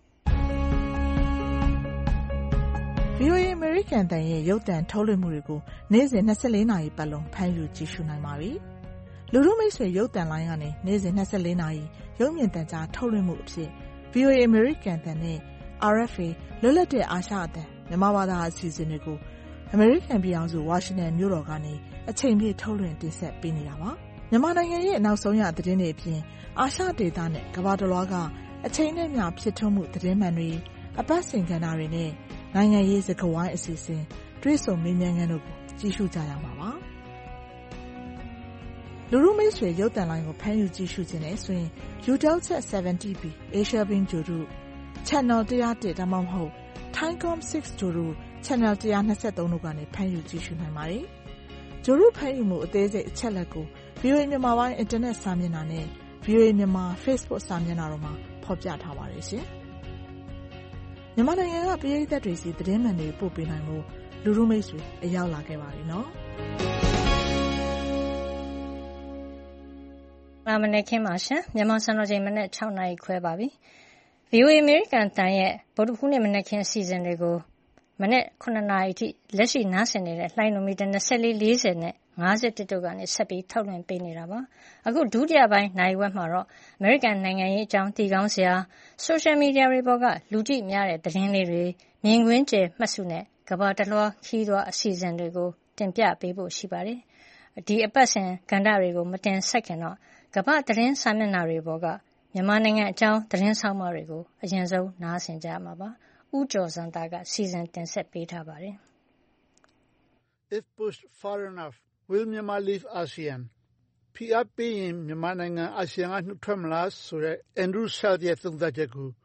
ဗွီအိုအေ အမေရိကန်အသံရဲ့ရုပ်သံထုတ်လွှင့်မှုတွေကိုနေ့စဉ်၂၄နာရီပတ်လုံးဖမ်းယူကြည့်ရှုနိုင်ပါပြီ။လူထုမိတ်ဆွေရုပ်သံလိုင်းကနေနေ့စဉ်၂၄နာရီရုပ်မြင်သံကြားထုတ်လွှင့်မှုအဖြစ် ဗွီအိုအေ အမေရိကန်အသံနဲ့ အာရ်အက်ဖ်အေ လွတ်လပ်တဲ့အာရှအသံမြန်မာဘာသာအစီအစဉ်တွေကိုအမေရိကန်ပြည်ထောင်စုဝါရှင်တန်မြို့တော်ကနေအချိန်ပြည့်ထုတ်လွှင့်တင်ဆက်ပေးနေတာပါ။မြန်မာနိုင်ငံရဲ့နောက်ဆုံးရသတင်းတွေအပြင်အာရှဒေသနဲ့ကမ္ဘာတစ်လွှားကအချိန်နဲ့မျှဖြစ်ထွန်းမှုသတင်းမှန်တွေအပတ်စဉ်ကဏ္ဍတွေနဲ့နိုင်ငံရေးစကားဝိုင်းအစီအစဉ်တွေ့ဆုံမေးမြန်းခန်းတို့ကိုကြည့်ရှုကြရမှာပါ။လူထုမိတ်ဆွေရုပ်သံလိုင်းကိုဖမ်းယူကြည့်ရှုခြင်းနဲ့ဆိုရင် Eutelsat 70 B Asia Beam ဂြိုဟ်တု Channel one oh oneဒါမှမဟုတ် Thaicom six ဂျိုရူ Channel one twenty-three တို့ကနေဖမ်းယူကြည့်ရှုနိုင်ပါတယ်။ဂျိုရူဖမ်းယူမှုအသေးစိတ်အချက်အလက်ကို ဗီအိုအေ မြန်မာပိုင်း Internet စာမျက်နှာနဲ့ ဗီအိုအေ မြန်မာ Facebook စာမျက်နှာတို့မှာဖော်ပြထားပါတယ်ရှင်။မြန်မာနိုင်ငံကပရိသတ်တွေစီသတင်းမှန်တွေပို့ပေးနိုင်မှုလူလူမိတ်ဆွေအရောက်လာခဲ့ပါပြီနော်။နာမည်ခင်းပါရှင်မြန်မာစံတော်ချိန်မနေ့sixနာရီခွဲပါပြီ။ ဗီအိုအေ American တန်ရဲ့ဗုဒ္ဓဟူးနေ့မနေ့ခင်းအစီအစဉ်တွေကိုမနေ့nineနာရီအထိလက်ရှိနားဆင်နေတဲ့လှိုင်းနိုမီတာtwenty-four fortyနဲ့fifty-oneတို့ကနေဆက်ပြီးထုတ်လွှင့်ပေးနေတာပါ။အခုဒုတိယပိုင်းနိုင်ဝက်မှာတော့ American နိုင်ငံရေးအကြောင်းတည်ကောင်းစရာ social media တွေပေါ်ကလူကြည့်များတဲ့သတင်းလေးတွေမြင်ကွင်းကျယ်မှတ်စုနဲ့ကမ္ဘာတလွှားခီးသွွားအစီအစဉ်တွေကိုတင်ပြပေးဖို့ရှိပါတယ်။ဒီအပတ်စဉ်ကဏ္ဍတွေကိုမတင်ဆက်ခင်တော့ကမ္ဘာသတင်းစာမျက်နှာတွေပေါ်ကမြန်မာနိုင်ငံအကြောင်းသတင်းဆောင်မတွေကိုအရင်ဆုံးနားဆင်ကြမှာပါ။ဦးကျော်စံသားကစီစဉ်တင်ဆက်ပေးထားပါတယ်။ If pushed far enough, will Myanmar leave ASEAN? ဖိအားပေးရင်မြန်မာနိုင်ငံအာဆီယံကနှုတ်ထွက်မလားဆိုတဲ့ Andrew South ရဲ့သုံးသပ်ချက်ကို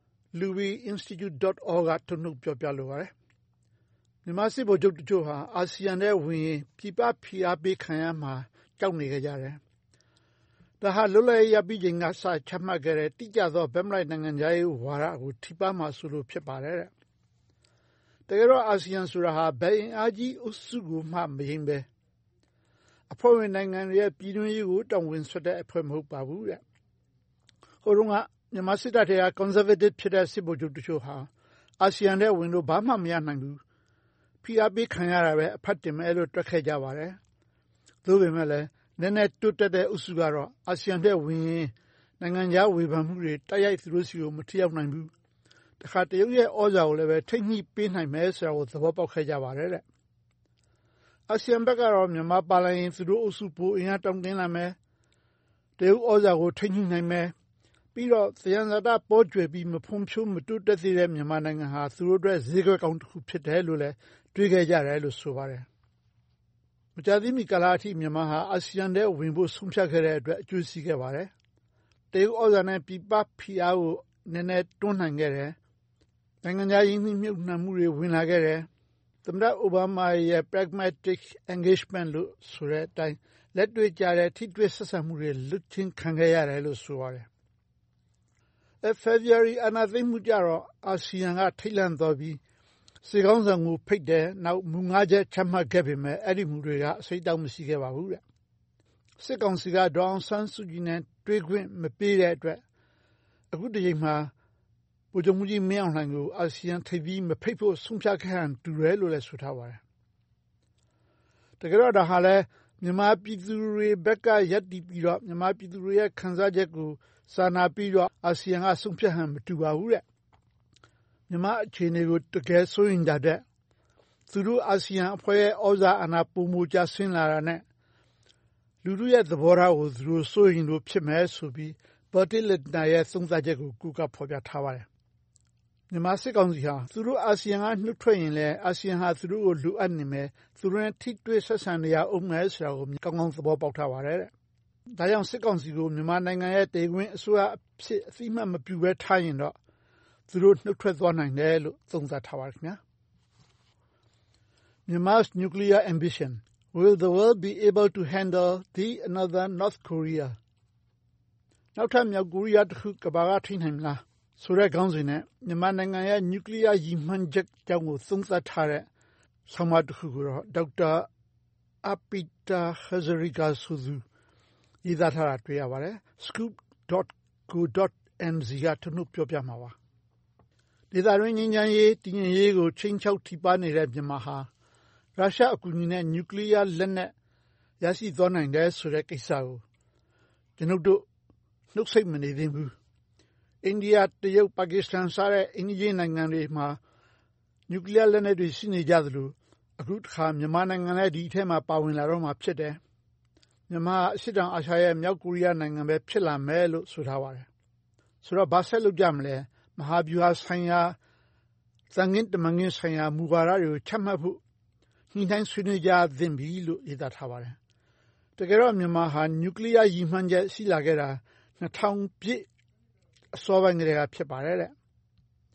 Louis Institute dot org ကထုတ်နှုတ်ပြောပြလိုပါတယ်။မြန်မာစစ်ဗိုလ်ချုပ်တချို့ဟာအာဆီယံထဲဝင်ရင်ပြည်ပဖိအားပေးခံရမှာကြောက်နေကြတယ်။ဒါဟာလွတ်လပ်ရေးရပြီးချိန်ကစချမှတ်ခဲ့တဲ့တိကျသောဘက်မလိုက်နိုင်ငံခြားရေးဝါဒကိုထိပါးမှာဆိုလို့ဖြစ်ပါတယ်တဲ့။တကယ်တော့အာဆီယံဆိုတာဟာဘယ်အင်အားကြီးအုပ်စုကိုမှမယိမ်းပဲအဖွဲ့ဝင်နိုင်ငံတွေရဲ့ပြည်တွင်းရေးကိုတောင်းဝင်ဆွတ်တဲ့အဖွဲ့မဟုတ်ပါဘူးတဲ့။ဟိုတုန်းကမြန်မာစစ်တပ်တွေက conservative ဖြစ်တဲ့စစ်ဗိုလ်ချုပ်တချို့ဟာအာဆီယံထဲဝင်လို့ဘာမှမရနိုင်ဘူး။ဖိအားပေးခံရတာပဲအဖတ်တင်မဲ့လို့တွက်ခဲ့ကြပါတယ်။သို့ပေမဲ့လည်းနည်းနည်းတိုးတက်တဲ့အုပ်စုကတော့အာဆီယံထဲဝင်ရင်နိုင်ငံခြားဝေဖန်မှုတွေတိုက်ရိုက်သူတို့စီကိုမထိရောက်နိုင်ဘူး။တခါတရုတ်ရဲ့ဩဇာကိုလည်းပဲထိမ့်ညှိပေးနိုင်မယ်ဆိုတာကိုသဘောပေါက်ခဲ့ကြပါတယ်တဲ့။အာဆီယံဘက်ကတော့မြန်မာပါလာရင်သူတို့အုပ်စုပိုအင်အားတောင်းတင်းလာမယ်။တရုတ်ဩဇာကိုထိမ့်ညှိနိုင်မယ်။ပြီးတော့သယံဇာတပေါ်ကျွယ်ပြီးမဖွံ့ဖြိုးမတိုးတက်သေးတဲ့မြန်မာနိုင်ငံဟာသူတို့အတွက်ဈေးကွက်ကောင်းတစ်ခုဖြစ်တယ်လို့လည်းတွေးခဲ့ကြတယ်လို့ဆိုပါတယ်။မကြာသေးမီကာလအထိမြန်မာဟာအာဆီယံထဲဝင်ဖို့ဆုံးဖြတ်ခဲ့တဲ့အတွက်အကျိုးစီးခဲ့ပါတယ်။တရုတ်ဩဇာနဲ့ပြည်ပဖိအားကိုနည်းနည်းတွန်းလှန်ခဲ့တယ်။နိုင်ငံခြားရင်းနှီးမြှုပ်နှံမှုတွေဝင်လာခဲ့တယ်။သမ္မတအိုဘားမားရဲ့ pragmatic engagement လို့ဆိုတဲ့အတိုင်းလက်တွေ့ကျတဲ့ထိတွေ့ဆက်ဆံမှုတွေလုပ်ချင်းခံခဲ့ရတယ်လို့ဆိုပါတယ်။ February အာဏာသိမ်းမှုကြတော့အာဆီယံကထိတ်လန့်သွားပြီးစစ်ခေါင်းဆောင်ကိုဖိတ်တယ်နောက်မူငါးချက်ချမှတ်ခဲ့ပေမဲ့အဲ့ဒီမူတွေကအစိတ်တောက်မရှိခဲ့ပါဘူးတဲ့။စစ်ကောင်စီကဒေါအောင်ဆန်းစုကြည်နဲ့တွေးခွင့်မပေးတဲ့အတွက်အခုတကြိမ်မှာဗိုလ်ချုပ်မှူးကြီးမင်းအောင်လှိုင်ကိုအာဆီယံထိပ်ပြီးမဖိတ်ဖို့ဆုံးဖြတ်ခဲ့ဟန်တူတယ်လို့လည်းဆိုထားပါတယ်။တကယ်တော့ဒါဟာလည်းမြန်မာပြည်သူတွေဘက်ကရပ်တည်ပြီးတော့မြန်မာပြည်သူတွေရဲ့ခံစားချက်ကိုစာနာပြီးတော့အာဆီယံကဆုံးဖြတ်ဟန်မတူပါဘူးတဲ့။မြန်မာအခြေအနေကိုတကယ်ဆိုရင်ကြတဲ့သူတို့အာဆီယံအဖွဲ့ရဲ့ဩဇာအာဏာပုံမူကြဆင်းလာတာနဲ့လူလူရဲ့သဘောထားကိုသူတို့ဆိုရင်လို့ဖြစ်မယ်ဆိုပြီးဘော်တီလက်နာရဲ့သုံးသပ်ချက်ကိုကူကဖော်ပြထားပါတယ်။မြန်မာစစ်ကောင်စီဟာသူတို့အာဆီယံကနှုတ်ထွက်ရင်လည်းအာဆီယံဟာသူတို့ကိုလိုအပ်နေမယ်သူတို့နဲ့ထိတွေ့ဆက်ဆံနေရအောင်မယ်ဆိုတာကိုကောင်းကောင်းသဘောပေါက်ထားပါတယ်တဲ့။ဒါကြောင့်စစ်ကောင်စီကိုမြန်မာနိုင်ငံရဲ့တေခွင်းအစိုးရအဖြစ်အသိမှတ်မပြုဘဲထားရင်တော့သူတို့နှုတ်ထွက်သွားနိုင်တယ်လို့သုံးသပ်ထားပါတယ်ခင်ဗျာ။ Myanmar's nuclear ambition. Will the world be able to handle the another North Korea? နောက်ထပ်မြောက်ကိုရီးယားတစ်ခုကမ္ဘာကထိနိုင်မလားဆိုတဲ့ခေါင်းစဉ်နဲ့မြန်မာနိုင်ငံရဲ့နျူကလ িয়ার ရည်မှန်းချက်အကြောင်းကိုသုံးသပ်ထားတဲ့ဆောင်းပါးတစ်ခုကိုတော့ဒေါက်တာအပီတာဟဇရီကာဆိုသူရေးသားထားတာတွေ့ရပါတယ်။ scoop dot co dot n z ကထုတ်နှုတ်ပြောပြမှာပါ။ဒေသတွင်းငြိမ်းချမ်းရေးတည်ငြိမ်ရေးကိုချိန်ချောက်ထိပါနေတဲ့မြန်မာဟာရုရှားအကူအညီနဲ့နျူကလ িয়ার လက်နက်ရရှိသွားနိုင်တယ်ဆိုတဲ့ကိစ္စကိုကျွန်ုပ်တို့နှုတ်ဆက်မနေသင့်ဘူး။အိန္ဒိယတရုတ်ပါကစ္စတန်စတဲ့အိန္ဒိယနိုင်ငံတွေမှာနျူကလ িয়ার လက်နက်တွေရှိနေကြသလိုအခုတစ်ခါမြန်မာနိုင်ငံလည်းဒီအထက်မှာပါဝင်လာတော့မှဖြစ်တယ်။မြန်မာအရှေ့တောင်အာရှရဲ့မြောက်ကိုရီးယားနိုင်ငံပဲဖြစ်လာမယ်လို့ဆိုထားပါတယ်။ဆိုတော့ဘာဆက်လုပ်ကြမလဲမဟာဗျူဟာဆိုင်ရာသံငင်းတမငင်းဆိုင်ရာမူဝါဒတွေကိုချမှတ်ဖို့ညှိနှိုင်းဆွေးနွေးကြသင့်ပြီလို့ရေးသားထားပါတယ်။တကယ်တော့မြန်မာဟာနျူကလ িয়ার ရည်မှန်းချက်ရှိလာခဲ့တာနှစ်ထောင်ပြည့်အစောပိုင်းကတည်းကဖြစ်ပါတယ်တဲ့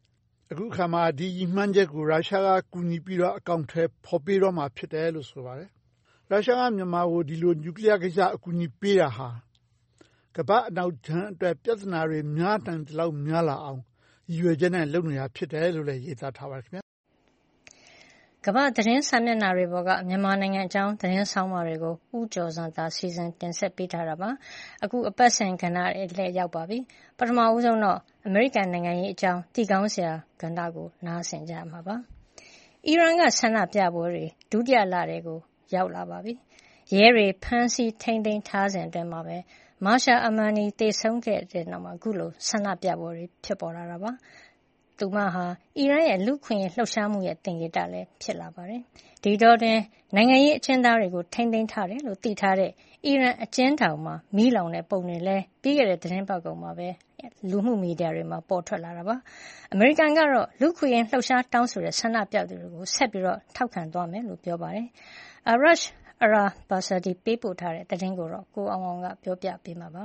အခုခါမှာဒီရည်မှန်းချက်ကိုရုရှားကကူညီပြီးတော့အကောင့်ထဲဖော်ပေးတော့မှာဖြစ်တယ်လို့ဆိုပါတယ်ရုရှားကမြန်မာကိုဒီလိုနျူကလ িয়ার ကိစ္စအကူအညီပေးတာဟာကမ္ဘာအနောက်ခြမ်းအတွက်ပြဿနာတွေများတန်တလောက်များလာအောင်ရည်ရွယ်ချက်နဲ့လုပ်နေတာဖြစ်တယ်လို့လည်းရေးသားထားပါတယ်ခင်ဗျာကမ္ဘာသတင်းစာမျက်နှာတွေပေါ်ကမြန်မာနိုင်ငံအကြောင်းသတင်းဆောင်မတွေကိုဦးကျော်စံသာစီစဉ်တင်ဆက်ပေးထားတာပါအခုအပတ်စဉ်ကဏ္ဍလည်းရောက်ပါပြီပထမဦးဆုံးတော့အမေရိကန်နိုင်ငံရေးအကြောင်းတည်ကောင်းစရာကဏ္ဍကိုနားဆင်ကြမှာပါအီရန်ကဆန္ဒပြပွဲတွေဒုတိယလတွေကိုရောက်လာပါပြီရဲတွေဖမ်းဆီးထိန်းသိမ်းထားစဉ်အတွင်းမှာပဲမာရှာအမန်နီတေဆုံးခဲ့တဲ့နောက်မှာအခုလိုဆန္ဒပြပွဲတွေဖြစ်ပေါ်လာတာပါသူမဟာအီရန်ရဲ့လူခွင့်ရေးလှုပ်ရှားမှုရဲ့တင်ကြတာလည်းဖြစ်လာပါတယ်ဒီတော့တွင်နိုင်ငံရေးအကျဉ်းသားတွေကိုထိန်းသိမ်းထားတယ်လို့သိထားတဲ့အီရန်အကျဉ်းထောင်မှာမီးလောင်တဲ့ပုံတွေလည်းပြီးခဲ့တဲ့သတင်းပတ်ကုန်မှာပဲလူမှုမီဒီယာတွေမှာပေါ်ထွက်လာတာပါအမေရိကန်ကတော့လူခွင့်ရေးလှုပ်ရှားတောင်းဆိုတဲ့ဆန္ဒပြသူတွေကိုဆက်ပြီးတော့ထောက်ခံသွားမယ်လို့ပြောပါတယ်အရရှ်အရာဘာဆာဒီပေးပို့ထားတဲ့သတင်းကိုတော့ကိုအောင်အောင်ကပြောပြပေးမှာပါ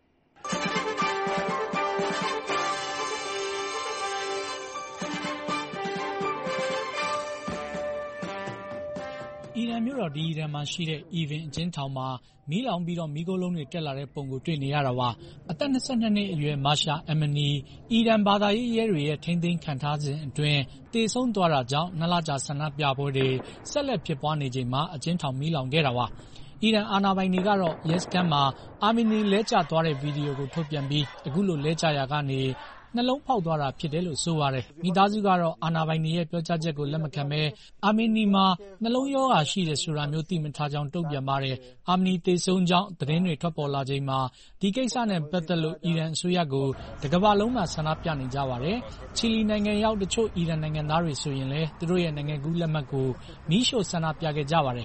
အီရန်မြို့တော်ဒီအီရန်မှာရှိတဲ့အီဗင်အကျဉ်းထောင်မှာမီးလောင်ပြီးတော့မီးခိုးလုံးတွေတက်လာတဲ့ပုံကိုတွေ့နေရတာပါအသက်၂၂နှစ်အရွယ်မာရှာအမနီအီရန်ဘာသာရေးရဲတွေရဲ့ထိန်းသိမ်းခံထားခြင်းအတွင်းတေဆုံးသွားတာကြောင့်နှစ်လကြာဆန္ဒပြပွဲတွေဆက်လက်ဖြစ်ပွားနေချိန်မှာအကျဉ်းထောင်မီးလောင်ခဲ့တာပါအီရန်အာဏာပိုင်တွေကတော့ရဲစခန်းမှာအာမီနီလဲကျသွားတဲ့ဗီဒီယိုကိုထုတ်ပြန်ပြီးအခုလိုလဲကျရာကနေနှလုံးဖောက်သွားတာဖြစ်တယ်လို့ဆိုပါတယ်မိသားစုကတော့အာဏာပိုင်တွေရဲ့ပြောကြားချက်ကိုလက်မခံဘဲအာမီနီမှာနှလုံးရောဂါရှိတယ်ဆိုတာမျိုးသိမထားကြောင်းတုံ့ပြန်ပါတယ်အာမီနီတေဆုံးကြောင်းသတင်းတွေထွက်ပေါ်လာချိန်မှာဒီကိစ္စနဲ့ပတ်သက်လို့အီရန်အစိုးရကိုတကမ္ဘာလုံးကဆန္ဒပြနေကြပါတယ်ချီလီနိုင်ငံရောက်တချို့အီရန်နိုင်ငံသားတွေဆိုရင်လည်းသူတို့ရဲ့နိုင်ငံကူးလက်မှတ်ကိုမီးရှို့ဆန္ဒပြခဲ့ကြပါတယ်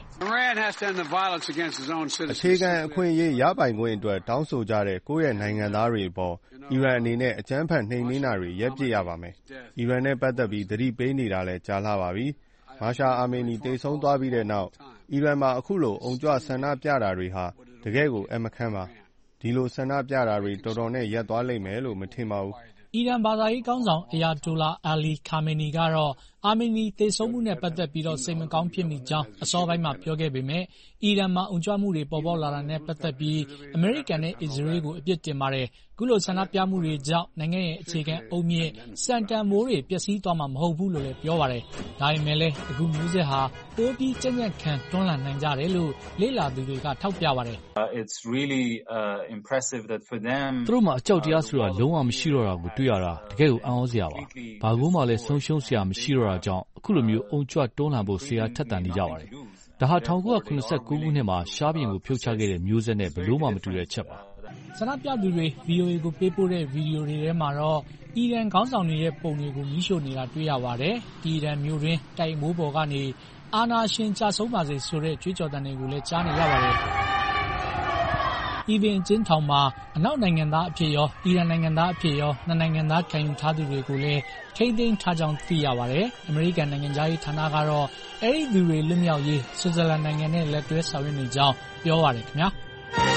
အခြေခံအခွင့်အရေးရပိုင်ခွင့်အတွက်တောင်းဆိုကြတဲ့ကိုယ့်ရဲ့နိုင်ငံသားတွေအပေါ်အီရန်အနေနဲ့အကြမ်းဖက်နှိမ်နင်းတာတွေရပ်ပစ်ရပါမယ်။အီရန်နဲ့ပတ်သက်ပြီးသတိပေးနေတာလည်းကြာလှပါပြီ။မာရှာအာမီနီတေဆုံးသွားပြီးတဲ့နောက်အီရန်မှာအခုလိုအုံကြွဆန္ဒပြတာတွေဟာတကယ့်ကိုအမခန့်ပါ။ဒီလိုဆန္ဒပြတာတွေတော်တော်နဲ့ရပ်သွားလိမ့်မယ်လို့မထင်ပါဘူး။အီရန်ဘာသာရေးခေါင်းဆောင်အယာတိုလာအာလီခါမီနီကတော့အာမီနီတေဆုံးမှုနဲ့ပတ်သက်ပြီးတော့စိတ်မကောင်းဖြစ်မိကြောင်းအစောပိုင်းမှာပြောခဲ့ပေမဲ့အီရန်မှာအုံကြွမှုတွေပေါ်ပေါက်လာတာနဲ့ပတ်သက်ပြီးအမေရိကန်နဲ့အစ္စရေးကိုအပြစ်တင်ပါတယ်။ခုလိုဆန္ဒပြမှုတွေကြောင့်နိုင်ငံရဲ့အခြေခံအုတ်မြစ်စံတန်မိုးတွေပျက်စီးသွားမှာမဟုတ်ဘူးလို့လည်းပြောပါတယ်။ဒါပေမဲ့လည်းအခုမျိုးဆက်ဟာပိုပြီးကြံ့ကြံ့ခံတွန်းလှန်နိုင်ကြတယ်လို့လေ့လာသူတွေကထောက်ပြပါတယ်။ It's really uh, impressive that for them သူတို့မှာအကြောက်တရားဆိုတာလုံးဝမရှိတော့တာကိုတွေ့ရတာတကယ်ကိုအံ့ဩစရာပါ။ဘာကိုမှလည်းဆုံးရှုံးစရာမရှိတော့တာကြောင့်အခုလိုမျိုးအုံကြွတွန်းလှန်ဖို့ဆရာထက်သန်နေကြပါတယ်။ဒါဟာ၁၉၇၉ခုနှစ်မှာရှားပြင်ကိုဖြုတ်ချခဲ့တဲ့မျိုးဆက်နဲ့ဘယ်လို့မှမတူတဲ့အချက်ပါဆန္ဒပြသူတွေ ဗီအိုအေ ကိုပေးပို့တဲ့ဗီဒီယိုတွေထဲမှာတော့အီရန်ခေါင်းဆောင်တွေရဲ့ပုံတွေကိုမီးရှို့နေတာတွေ့ရပါတယ်။အီရန်မြို့တွင်းတိုက်မိုးပေါ်ကနေအာဏာရှင်ကျဆုံးပါစေဆိုတဲ့ကြွေးကြော်သံတွေကိုလည်းကြားနေရပါတယ်။အီဗင်အကျဉ်းထောင်မှာအနောက်နိုင်ငံသားအဖြစ်ရောအီရန်နိုင်ငံသားအဖြစ်ရောနှစ်နိုင်ငံသားခံယူထားသူတွေကိုလည်းထိန်းသိမ်းထားကြောင်းသိရပါတယ်။အမေရိကန်နိုင်ငံသားရေးဌာနကတော့အဲဒီသူတွေလွတ်မြောက်ရေးဆွစ်ဇာလန်နိုင်ငံနဲ့လက်တွဲဆောင်ရွက်နေကြောင်းပြောပါတယ်ခင်ဗျာ။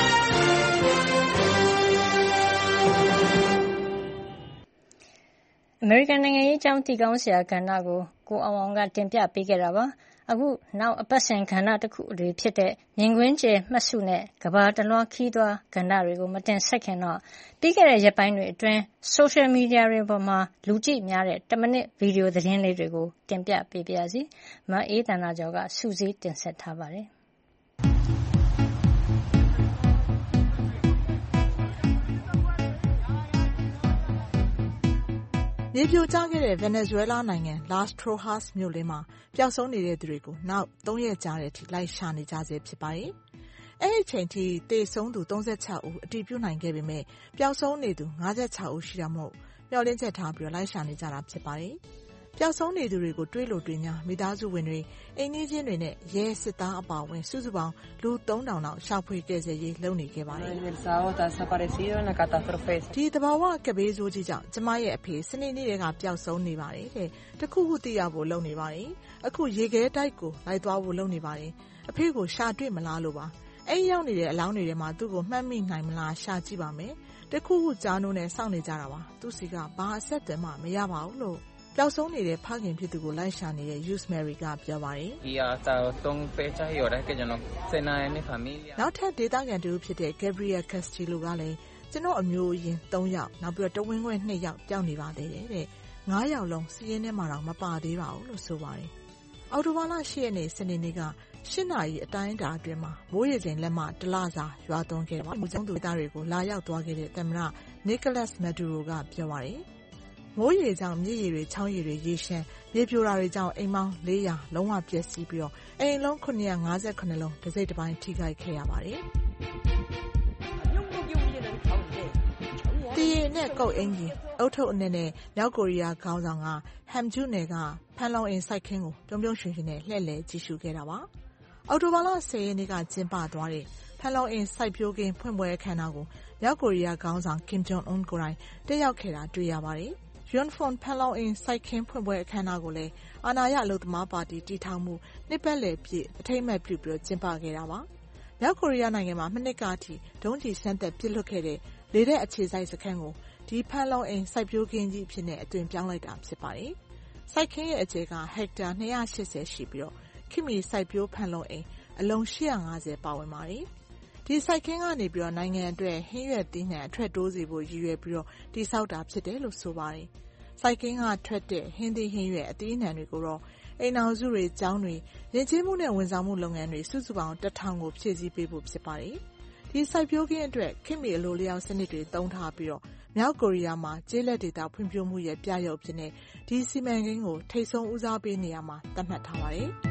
အမေရိကန်နိုင်ငံရေးအကြောင်းတည်ကောင်းစရာကဏ္ဍကိုကိုအောင်အောင်ကတင်ပြပေးခဲ့တာပါအခုနောက်အပတ်စဉ်ကဏ္ဍတစ်ခုတွေဖြစ်တဲ့မြင်ကွင်းကျဲမှတ်စုနဲ့ကဘာတလွှားခီးသွားကဏ္ဍတွေကိုမတင်ဆက်ခင်တော့ပြီးခဲ့တဲ့ရက်ပိုင်းတွေအတွင်း social media တွေပေါ်မှာလူကြည့်များတဲ့တစ်မိနစ်ဗီဒီယိုသတင်းလေးတွေကိုတင်ပြပေးပါရစေမအေးတနာကျော်ကစူးစီးတင်ဆက်ထားပါတယ်မြေပြိုကျခဲ့တဲ့ဗင်နီဇွဲလားနိုင်ငံ Las Trojas မြို့လင်းမှာပျောက်ဆုံးနေတဲ့သူတွေကိုနောက်သုံးရက်ကြာတဲ့အထိလိုက်ရှာနေကြဆဲဖြစ်ပါတယ်။အဲ့ဒီအချိန်ထိသေဆုံးသူသုံးဆယ့်ခြောက်ဦးအတည်ပြုနိုင်ခဲ့ပေမဲ့ပျောက်ဆုံးနေသူငါးဆယ့်ခြောက်ဦးရှိတာမို့မျှော်လင့်ချက်ထားပြီးလိုက်ရှာနေကြတာဖြစ်ပါတယ်။ပျောက်ဆုံးနေသူတွေကိုတွေးလို့တွေးညာမိသားစုဝင်တွေအိမ်ကြီးချင်းတွေနဲ့ရဲစစ်သားအပါအဝင်စုစုပေါင်းလူသုံးထောင်လောက်ရှာဖွေကယ်ဆယ်ရေးလုပ်နေခဲ့ပါတယ်။ဒီတဘာဝကဘေးဆိုးကြီးကြောင့်ကျမရဲ့အဖေစနေနေ့ကပျောက်ဆုံးနေပါတယ်တဲ့။တခုခုသိရဖို့လုပ်နေပါတယ်။အခုရေခဲတိုက်ကိုလိုက်သွားဖို့လုပ်နေပါတယ်။အဖေကိုရှာတွေ့မလားလို့ပါ။အဲ့ရောက်နေတဲ့အလောင်းတွေထဲမှာသူ့ကိုမှတ်မိနိုင်မလားရှာကြည့်ပါမယ်။တခုခုကြားနိုးနဲ့စောင့်နေကြတာပါ။သူ့စီကဘာအဆက်အသွယ်မှမရပါဘူးလို့ပျောက်ဆုံးနေတဲ့ဖခင်ဖြစ်သူကိုလိုက်ရှာနေတဲ့ Rosemary ကပြောပါတယ်။နောက်ထပ်ဒေသခံတူဖြစ်တဲ့ Gabriel Castillo ကလည်းကျွန်တော်အမျိုးအရင်းသုံးယောက်နောက်ပြီးတော့တဝင်းခွဲနှစ်ယောက်ပျောက်နေပါသေးတယ်တဲ့ငါးယောက်လုံးစီးရင်ထဲမှာတော့မပါသေးပါဘူးလို့ဆိုပါတယ်။အော်တိုဘာလ၈ရက်နေ့စနေနေ့က၈နာရီအတိုင်းအတာအတွင်းမှာမိုးရေချိန်လက်မတလစာရွာသွန်းခဲ့ပါတယ်။မူကျောင်းသူသားတွေကိုလာရောက်သွားခဲ့တဲ့သမ္မတ Nicolas Maduro ကပြောပါတယ်။မိုးရေကြောင့်မြစ်ရေတွေချောင်းရေတွေရေရှမ်းမြေပြိုတာတွေကြောင့်အိမ်ပေါင်း၄ရာလုံးဝပျက်စီးပြီးတော့အိမ်လုံးခုနှစ်ရာ၅ဆယ့်ခုနှစ်လုံးတစ်စိတ်တစ်ပိုင်းထိခိုက်ခဲ့ရပါတယ်။တည်ရနဲ့ကုတ်အင်ကြီးအုတ်ထုပ်အနဲ့နဲ့မြောက်ကိုရီးယားခေါင်းဆောင်ကဟမ်ဂျူနယ်ကဖန်လုံအိမ်စိုက်ခင်းကိုပြုံးပြုံးရွှင်ရွှင်နဲ့လှည့်လည်ကြည့်ရှုခဲ့တာပါ။အော်တိုဘာလ၁၀ရက်နေ့ကကျင်းပသွားတဲ့ဖန်လုံအိမ်စိုက်ပျိုးခင်းဖွင့်ပွဲအခမ်းအနားကိုမြောက်ကိုရီးယားခေါင်းဆောင်ကင်ဂျုံအွန်းကိုယ်တိုင်တက်ရောက်ခဲ့တာတွေ့ရပါတယ်။ Yonfon ဖန်လုံအိမ်စိုက်ခင်းဖွင့်ပွဲအခမ်းအနားကိုလည်းအာဏာရအလုပ်သမားပါတီတည်ထောင်မှုနှစ်ပတ်လည်ပြည့်အထိမ်းအမှတ်ပြုပြီးကျင်းပခဲ့တာပါ။မြောက်ကိုရီးယားနိုင်ငံမှာမနှစ်ကအထိဒုံးကျည်စမ်းသပ်ပစ်လွှတ်ခဲ့တဲ့လေတပ်အခြေစိုက်စခန်းကိုဒီဖန်လုံအိမ်စိုက်ပျိုးခင်းကြီးအဖြစ်နဲ့အသွင်ပြောင်းလိုက်တာဖြစ်ပါတယ်။စိုက်ခင်းရဲ့အကျယ်ကဟက်တာ၂၈၀ရှိပြီးတော့ခိမီစိုက်ပျိုးဖန်လုံအိမ်အလုံး၈၅၀ပါဝင်ပါတယ်။ဒီစိုက်ခင်းကနေပြီးတော့နိုင်ငံအတွက်ဟင်းရွက်သီးနှံအထွက်တိုးစေဖို့ရည်ရွယ်ပြီးတော့တိစောက်တာဖြစ်တယ်လို့ဆိုပါတယ်။စိုက်ကင်းကထွက်တဲ့ဟင်းသီးဟင်းရွက်အသီးအနှံတွေကိုတော့အိမ်အောင်စုတွေကျောင်းတွေရင်းချင်းမှုနဲ့ဝန်ဆောင်မှုလုပ်ငန်းတွေစုစုပေါင်းတစ်ထောင်ကိုဖြည့်ဆည်းပေးဖို့ဖြစ်ပါတယ်။ဒီစိုက်ပျိုးခင်းအတွက်ခိမီအလိုလျောက်စနစ်တွေသုံးထားပြီးတော့မြောက်ကိုရီးယားမှာကျေးလက်ဒေသဖွံ့ဖြိုးမှုရဲ့ပြရုပ်ဖြစ်နေဒီစီမံကိန်းကိုထိပ်ဆုံးဦးစားပေးနေရမှာသတ်မှတ်ထားပါတယ်။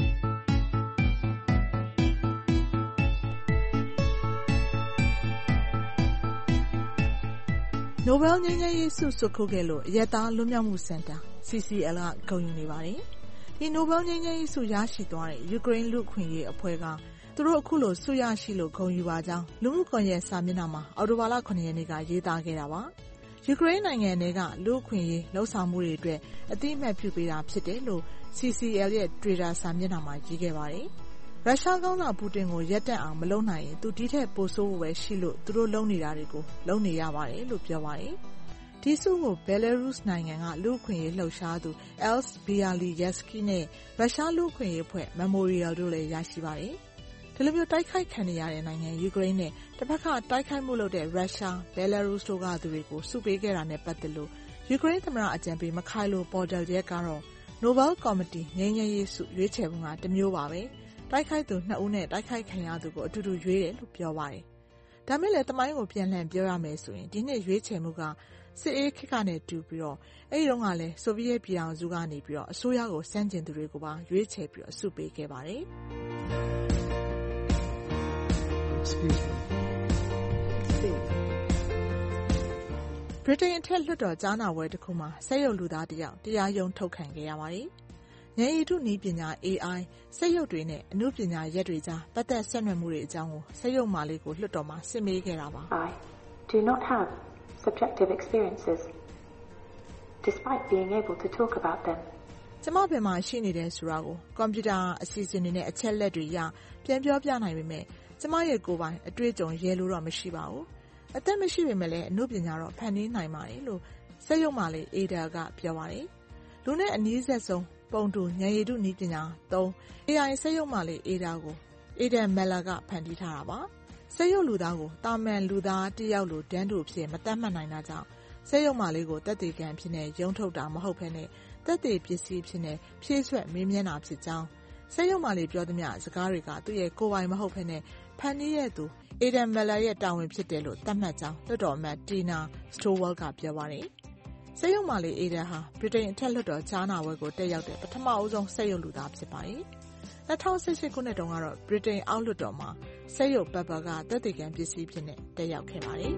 နိုဘယ်ငြိမ်းချမ်းရေးဆုဆွတ်ခူးခဲ့လို့အရက်သားလွတ်မြောက်မှုစင်တာ C C L ကဂုဏ်ယူနေပါတယ်။ဒီနိုဘယ်ငြိမ်းချမ်းရေးဆုရရှိသွားတဲ့ယူကရိန်းလူ့အခွင့်အရေးအဖွဲ့ကသူတို့အခုလိုဆုရရှိလို့ဂုဏ်ယူပါကြောင်းလူမှုကွန်ရက်စာမျက်နှာမှာအော်တိုဘာလခုနှစ်ရက်နေ့ကရေးသားခဲ့တာပါ။ယူကရိန်းနိုင်ငံထဲကလူ့အခွင့်အရေးလှုပ်ဆောင်မှုတွေအတွက်အသိအမှတ်ပြုပေးတာဖြစ်တယ်လို့ C C L ရဲ့ Twitter စာမျက်နှာမှာရေးခဲ့ပါတယ်။ရုရှားခေါင်းဆောင်ပူတင်ကိုရပ်တန့်အောင်မလုပ်နိုင်ရင်သူဒီထက်ပိုဆိုးဖို့ပဲရှိလို့သူတို့လုပ်နေတာတွေကိုလုပ်နေရပါတယ်လို့ပြောပါတယ်။ဒီဆုကို Belarus နိုင်ငံကလူ့အခွင့်အရေးလှုပ်ရှားသူ Els Bialysky နဲ့ရုရှားလူ့အခွင့်အရေးအဖွဲ့ Memorial တို့လည်းရရှိပါတယ်။ဒီလိုမျိုးတိုက်ခိုက်ခံနေရတဲ့နိုင်ငံယူကရိန်းနဲ့တစ်ဖက်ကတိုက်ခိုက်မှုလုပ်တဲ့ရုရှား Belarus တို့ကသူတွေကိုစုပေးခဲ့တာနဲ့ပတ်သက်လို့ယူကရိန်းသမ္မတအကြံပေးမခိုင်လိုပေါ်တယ်ရက်ကတော့ Nobel Committee ငြိမ်းချမ်းရေးဆုရွေးချယ်ပုံကတစ်မျိုးပါပဲ။တိုက်ခိုက်သူနှစ်ဦးနဲ့တိုက်ခိုက်ခံရသူကိုအတူတူရွေးတယ်လို့ပြောပါတယ်။ဒါမဲ့လည်းတမိုင်းကိုပြန်လှန်ပြောရမယ်ဆိုရင်ဒီနှစ်ရွေးချယ်မှုကစစ်အေးခေတ်ကနဲ့တူပြီးတော့အဲဒီတော့ကလည်းဆိုဗီယက်ပြည်ထောင်စုကနေပြီးတော့အစိုးရကိုစန့်ကျင်သူတွေကိုပါရွေးချယ်ပြီးတော့ဆုပေးခဲ့ပါတယ်။ဗြိတိန်အထက်လွှတ်တော်ကြားနာပွဲတစ်ခုမှာဆက်ရုပ်လူသားတယောက်တရားရုံးထုတ်ခံခဲ့ရပါတယ်။ဉာဏ်ရည်တုနည်းပညာ A I စက်ရုပ်တွေနဲ့အနုပညာရက်တွေကြားပတ်သက်ဆက်နွယ်မှုတွေအကြောင်းကိုစက်ရုပ်မာလေးကိုလွှတ်တော်မှာစစ်မေးခဲ့တာပါ I do not have subjective experiences despite being able to talk about them ကျမဘယ်မှာရှိနေတယ်ဆိုတာကိုကွန်ပျူတာအစီအစဉ်တွေနဲ့အချက်လက်တွေရပြန်ပြောပြနိုင်ပေမဲ့ကျမရဲ့ကိုယ်ပိုင်အတွေ့အကြုံရဲလို့တော့မရှိပါဘူးအသက်မရှိပေမဲ့လည်းအနုပညာတော့ဖန်တီးနိုင်ပါတယ်လို့စက်ရုပ်မာလေး Ada ကပြောပါတယ်လူနဲ့အနည်းဆက်ဆုံးပုံတူဉာဏ်ရည်တုနည်းပညာသုံး A I စက်ရုပ်မာလေး Ada ကို Ada Meller ကဖန်တီးထားတာပါစက်ရုပ်လူသားကိုတာမန်လူသားတယောက်လိုတန်းတူဖြစ်မတတ်မှတ်နိုင်တာကြောင့်စက်ရုပ်မာလေးကိုတက်သေးကံဖြစ်နေရုံထုတ်တာမဟုတ်ဘဲနဲ့တက်သေးပစ္စည်းဖြစ်နေဖြည့်ဆွက်မေးမြန်းတာဖြစ်ကြောင်းစက်ရုပ်မာလေးပြောသမျှစကားတွေကသူ့ရဲ့ကိုယ်ပိုင်မဟုတ်ဘဲနဲ့ဖန်တီးရသူ Ada Meller ရဲ့တာဝန်ဖြစ်တယ်လို့သတ်မှတ်ကြောင်းလွှတ်တော်အမတ် Tina Stowell ကပြောပါတယ်စက်ရုပ်မာလေး Ada ဟာဗြိတိန်အထက်လွှတ်တော်ကြားနာပွဲကိုတက်ရောက်တဲ့ပထမအဦးဆုံးစက်ရုပ်လူသားဖြစ်ပါတယ်၂၀၁၈ခုနှစ်တုန်းကတော့ဗြိတိန်အောက်လွှတ်တော်မှာစက်ရုပ်ပတ်ပတ်ကသက်သေခံပစ္စည်းဖြစ်နေတက်ရောက်ခဲ့ပါတယ်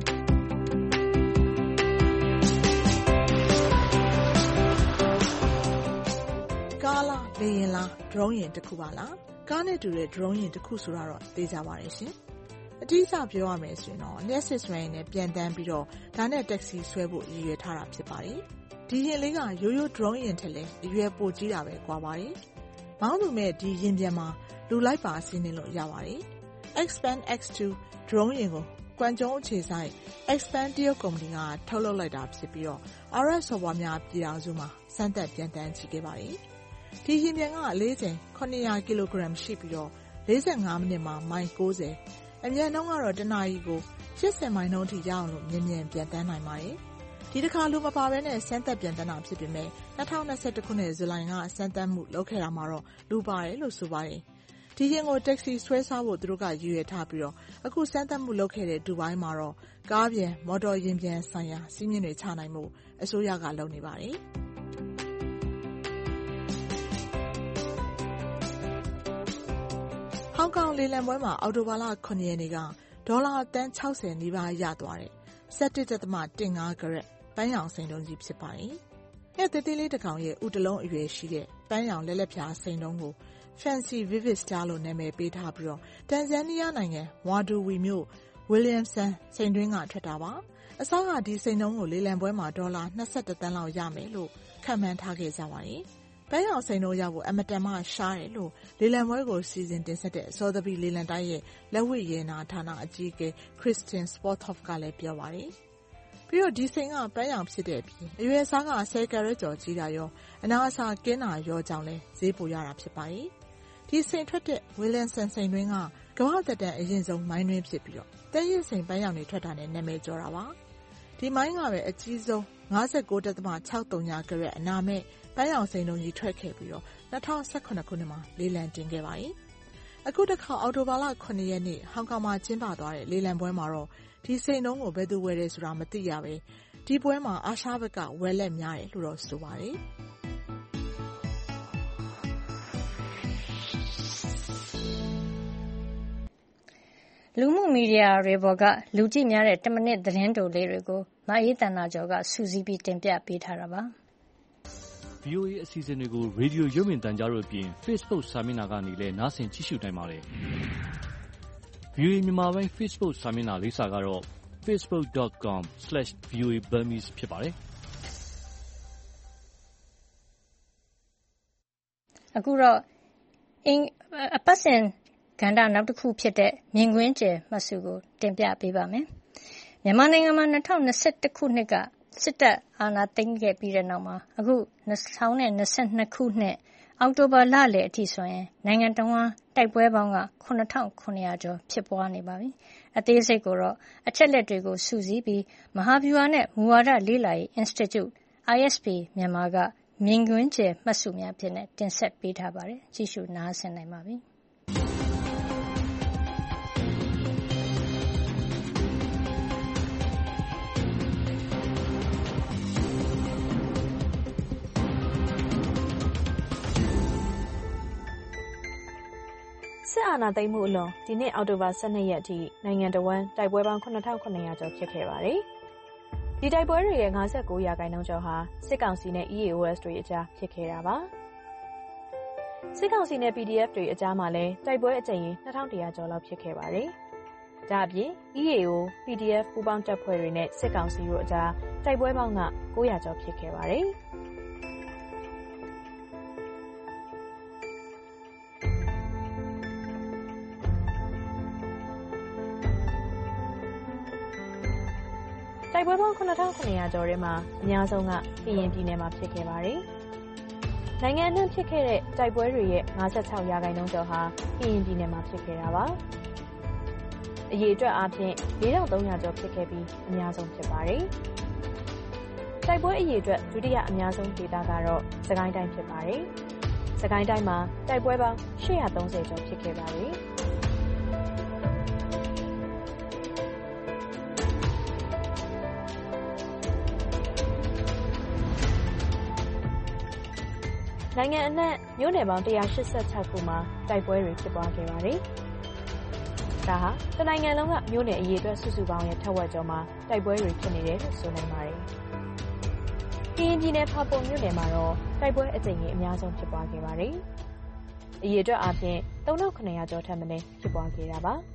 ကားလားလေယာဉ်လားဒရုန်းယာဉ်တစ်ခုပါလားကားနဲ့တူတဲ့ဒရုန်းယာဉ်တစ်ခုဆိုတာတော့သိကြပါတယ်ရှင်အတိအကျပြောရမယ်ဆိုရင်တော့လျှက်စစ်စွမ်းရည်နဲ့ပြန်တန်းပြီးတော့ဒါနဲ့တက္ကစီဆွဲဖို့ရည်ရွယ်ထားတာဖြစ်ပါတယ်ဒီယာဉ်လေးကရိုးရိုးဒရုန်းယာဉ်ထက်လည်းအရွယ်ပိုကြီးတာပဲကွာပါတယ်မောင်းသူမဲ့ဒီယာဉ်ပြန်မှာလူလိုက်ပါအစင်းနေလို့ရပါတယ် Xpeng X two ဒရုန်းယာဉ်ကိုကွမ်ကျုံအခြေစိုက် Expand တရုတ်ကုမ္ပဏီကထုတ်လုပ်လိုက်တာဖြစ်ပြီးတော့ အာရပ်စော်ဘွားများပြည်ထောင်စုမှာစမ်းသပ်ပြန်တမ်းကြည့်ခဲ့ပါတယ်။ဒီရင်ပြန်ကအလေးချိန်ခုနှစ်ရာကီလိုဂရမ်ရှိပြီးတော့လေးဆယ်ငါးမိနစ်မှာမိုင်ကိုးဆယ်အမြန်နှုန်းကတော့တနာရီကိုရှစ်ဆယ်မိုင်နှုန်းထိရအောင်လို့မြင်မြန်ပြန်တမ်းနိုင်ပါတယ်။ဒီတစ်ခါလူမပါဘဲနဲ့စမ်းသပ်ပြန်တမ်းတာဖြစ်ပေမဲ့၂၀၂၁ခုနှစ်ဇူလိုင်ကစမ်းသပ်မှုလုပ်ခဲ့တာမှာတော့လူပါတယ်လို့ဆိုပါတယ်။ဒီရင်ကိုတက္ကစီဆွဲစားဖို့သူတို့ကရည်ရွယ်ထားပြီးတော့အခုစမ်းသပ်မှုလုပ်ခဲ့တဲ့ဒူဘိုင်းမှာတော့ကားပြန်မော်တော်ယာဉ်ပြန်ဆိုင်ရာစီးမြင့်တွေချနိုင်မှုအစိုးရကလုပ်နေပါတယ်။ဟောင်ကောင်လေလံပွဲမှာအော်တိုဘာလခုနှစ်ရက်နေ့ကဒေါ်လာတန်း၆၀နီးပါးရသွားတဲ့၁၁ဒသမ ၁၅ ကရက်ပန်းရောင်စိန်တုံးကြီးဖြစ်ပါတယ်။ငှက်သေးသေးလေးတစ်ကောင်ရဲ့ဥတလုံးအရွယ်ရှိတဲ့ပန်းရောင်လက်လက်ဖြာစိန်တုံးကို Fancy Vivid Star လို့နာမည်ပေးထားပြီးတော့တန်ဇန်နီးယားနိုင်ငံဝါဒူဝီမြို့ Williamson စိန်တွင်းကထွက်တာပါ။အစကဒီစိန်တုံးကိုလေလံပွဲမှာဒေါ်လာ၂၁တန်းလောက်ရမယ်လို့ခန့်မှန်းထားခဲ့ကြပါတယ်။ပန်းရောင်စိန်တုံးရဖို့အမတန်မှရှားတယ်လို့လေလံပွဲကိုစီစဉ်တင်ဆက်တဲ့စောသပီလေလံတိုင်းရဲ့လက်ဝှေ့ရနာဌာနအကြီးအကဲ Christian Sporthoff ကလည်းပြောပါတယ်။ပြီးတော့ဒီစိန်ကပန်းရောင်ဖြစ်တဲ့အပြင်အရွယ်အစားကဆယ်ကရက်ကျော်ကြီးတာရောအနာအဆာကင်းတာရောကြောင့်လဲဈေးပိုရတာဖြစ်ပါတယ်။ဒီစိန်ထွက်တဲ့ Williamson စိန်တွင်းကကမ္ဘာသက်တမ်းအရင်ဆုံးမိုင်းတွင်းဖြစ်ပြီးတော့တည့်ရင်စိန်ပန်းရောင်တွေထွက်တာနဲ့နာမည်ကျော်တာပါ။ဒီမိုင်းကပဲအကြီးဆုံး၅၉ဒသမ ၆၃ ကရက်အနာမဲ့ပန်းရောင်စိန်တုံးကြီးထွက်ခဲ့ပြီးတော့၂၀၁၇ခုနှစ်မှာလေလံတင်ခဲ့ပါတယ်။အခုတစ်ခါအော်တိုဘာလခုနှစ်ရက်နေ့ဟောင်ကောင်မှာကျင်းပသွားတဲ့လေလံပွဲမှာတော့ဒီစိန်တုံးကိုဘယ်သူဝယ်တယ်ဆိုတာမသိရပဲဒီပွဲမှာအာရှဘက်ကဝယ်လက်များတယ်လို့တော့ဆိုပါတယ်။လူမှုမီဒီယာတွေပေါ်ကလူကြည့်များတဲ့တစ်မိနစ်သတင်းတိုလေးတွေကိုမအေးသန္တာကျော်ကစူးစီးပြီးတင်ပြပေးထားတာပါ။ V O A အစီအစဉ်တွေကိုရေဒီယိုရုပ်မြင်သံကြားတို့အပြင် Facebook စာမျက်နှာကနေလည်းနားဆင်ကြည့်ရှုနိုင်ပါတယ်။ V O A မြန်မာပိုင်း Facebook စာမျက်နှာလိပ်စာကတော့ facebook dot com slash v o a burmese ဖြစ်ပါတယ်။အခုတော့အင်းအပတ်စဉ်ကဏ္ဍနောက်တစ်ခုဖြစ်တဲ့မြင်ကွင်းကျယ်မှတ်စုကိုတင်ပြပေးပါမယ်။မြန်မာနိုင်ငံမှာ၂၀၂၁ခုနှစ်ကစစ်တပ်အာဏာသိမ်းခဲ့ပြီးတဲ့နောက်မှာအခု၂၀၂၂ခုနှစ်အောက်တိုဘာလလယ်အထိဆိုရင်နိုင်ငံတော်ဝန်တိုက်ပွဲပေါင်းကခုနှစ်ထောင်ခုနှစ်ရာကျော်ဖြစ်ပွားနေပါပြီ။အသေးစိတ်ကိုတော့အချက်လက်တွေကိုစုစည်းပြီးမဟာဗျူဟာနဲ့မူဝါဒလေ့လာရေး Institute I S P မြန်မာကမြင်ကွင်းကျယ်မှတ်စုများဖြစ်နေတင်ဆက်ပေးထားပါတယ်။ကြည့်ရှုနားဆင်နိုင်ပါပြီ။စစ်အာဏာသိမ်းမှုအလွန်ဒီနှစ်အောက်တိုဘာ၁၂ရက်အထိနိုင်ငံတော်ဝန်တိုက်ပွဲပေါင်းခုနှစ်ထောင်ခုနှစ်ရာကျော်ဖြစ်ခဲ့ပါတယ်။ဒီတိုက်ပွဲတွေရဲ့၅၉ရာခိုင်နှုန်းကျော်ဟာစစ်ကောင်စီနဲ့ E A O S တွေအကြားဖြစ်ခဲ့တာပါ။စစ်ကောင်စီနဲ့ P D F တွေအကြားမှာလည်းတိုက်ပွဲအကြိမ်ရေနှစ်ထောင်တစ်ရာကျော်လောက်ဖြစ်ခဲ့ပါတယ်။ဒါအပြင် E A O, P D F ပူးပေါင်းတပ်ဖွဲ့တွေနဲ့စစ်ကောင်စီတို့အကြားတိုက်ပွဲပေါင်းက၉ရာကျော်ဖြစ်ခဲ့ပါတယ်။တိုက်ပွဲပေါင်းခုနှစ်ထောင်ခုနှစ်ရာကျော်ထဲမှာအများဆုံးကကရင်ပြည်နယ်မှာဖြစ်ခဲ့ပါတယ်။နိုင်ငံအနှံ့ဖြစ်ခဲ့တဲ့တိုက်ပွဲတွေရဲ့၅၆ရာခိုင်နှုန်းကျော်ဟာကရင်ပြည်နယ်မှာဖြစ်ခဲ့တာပါ။အရေအတွက်အားဖြင့်၄ထောင်သုံးရာကျော်ဖြစ်ခဲ့ပြီးအများဆုံးဖြစ်ပါတယ်။တိုက်ပွဲအရေအတွက်ဒုတိယအများဆုံးဒေသကတော့စကိုင်းတိုင်းဖြစ်ပါတယ်။စကိုင်းတိုင်းမှာတိုက်ပွဲပေါင်း၈၃၀ကျော်ဖြစ်ခဲ့ပါတယ်။နိုင်ငံအနှံ့မြို့နယ်ပေါင်း၁၈၆ခုမှာတိုက်ပွဲတွေဖြစ်ပွားခဲ့ပါတယ်။ဒါဟာတနိုင်ငံလုံးကမြို့နယ်အရေအတွက်စုစုပေါင်းရဲ့ထက်ဝက်ကျော်မှာတိုက်ပွဲတွေဖြစ်နေတယ်လို့ဆိုနိုင်ပါတယ်။ကရင်ပြည်နယ်ဖာပွန်မြို့နယ်မှာတော့တိုက်ပွဲအကြိမ်ကြီးအများဆုံးဖြစ်ပွားခဲ့ပါတယ်။အရေအတွက်အားဖြင့်၃ထောင်ခုနှစ်ရာကျော်ထက်မနည်းဖြစ်ပွားခဲ့တာပါ။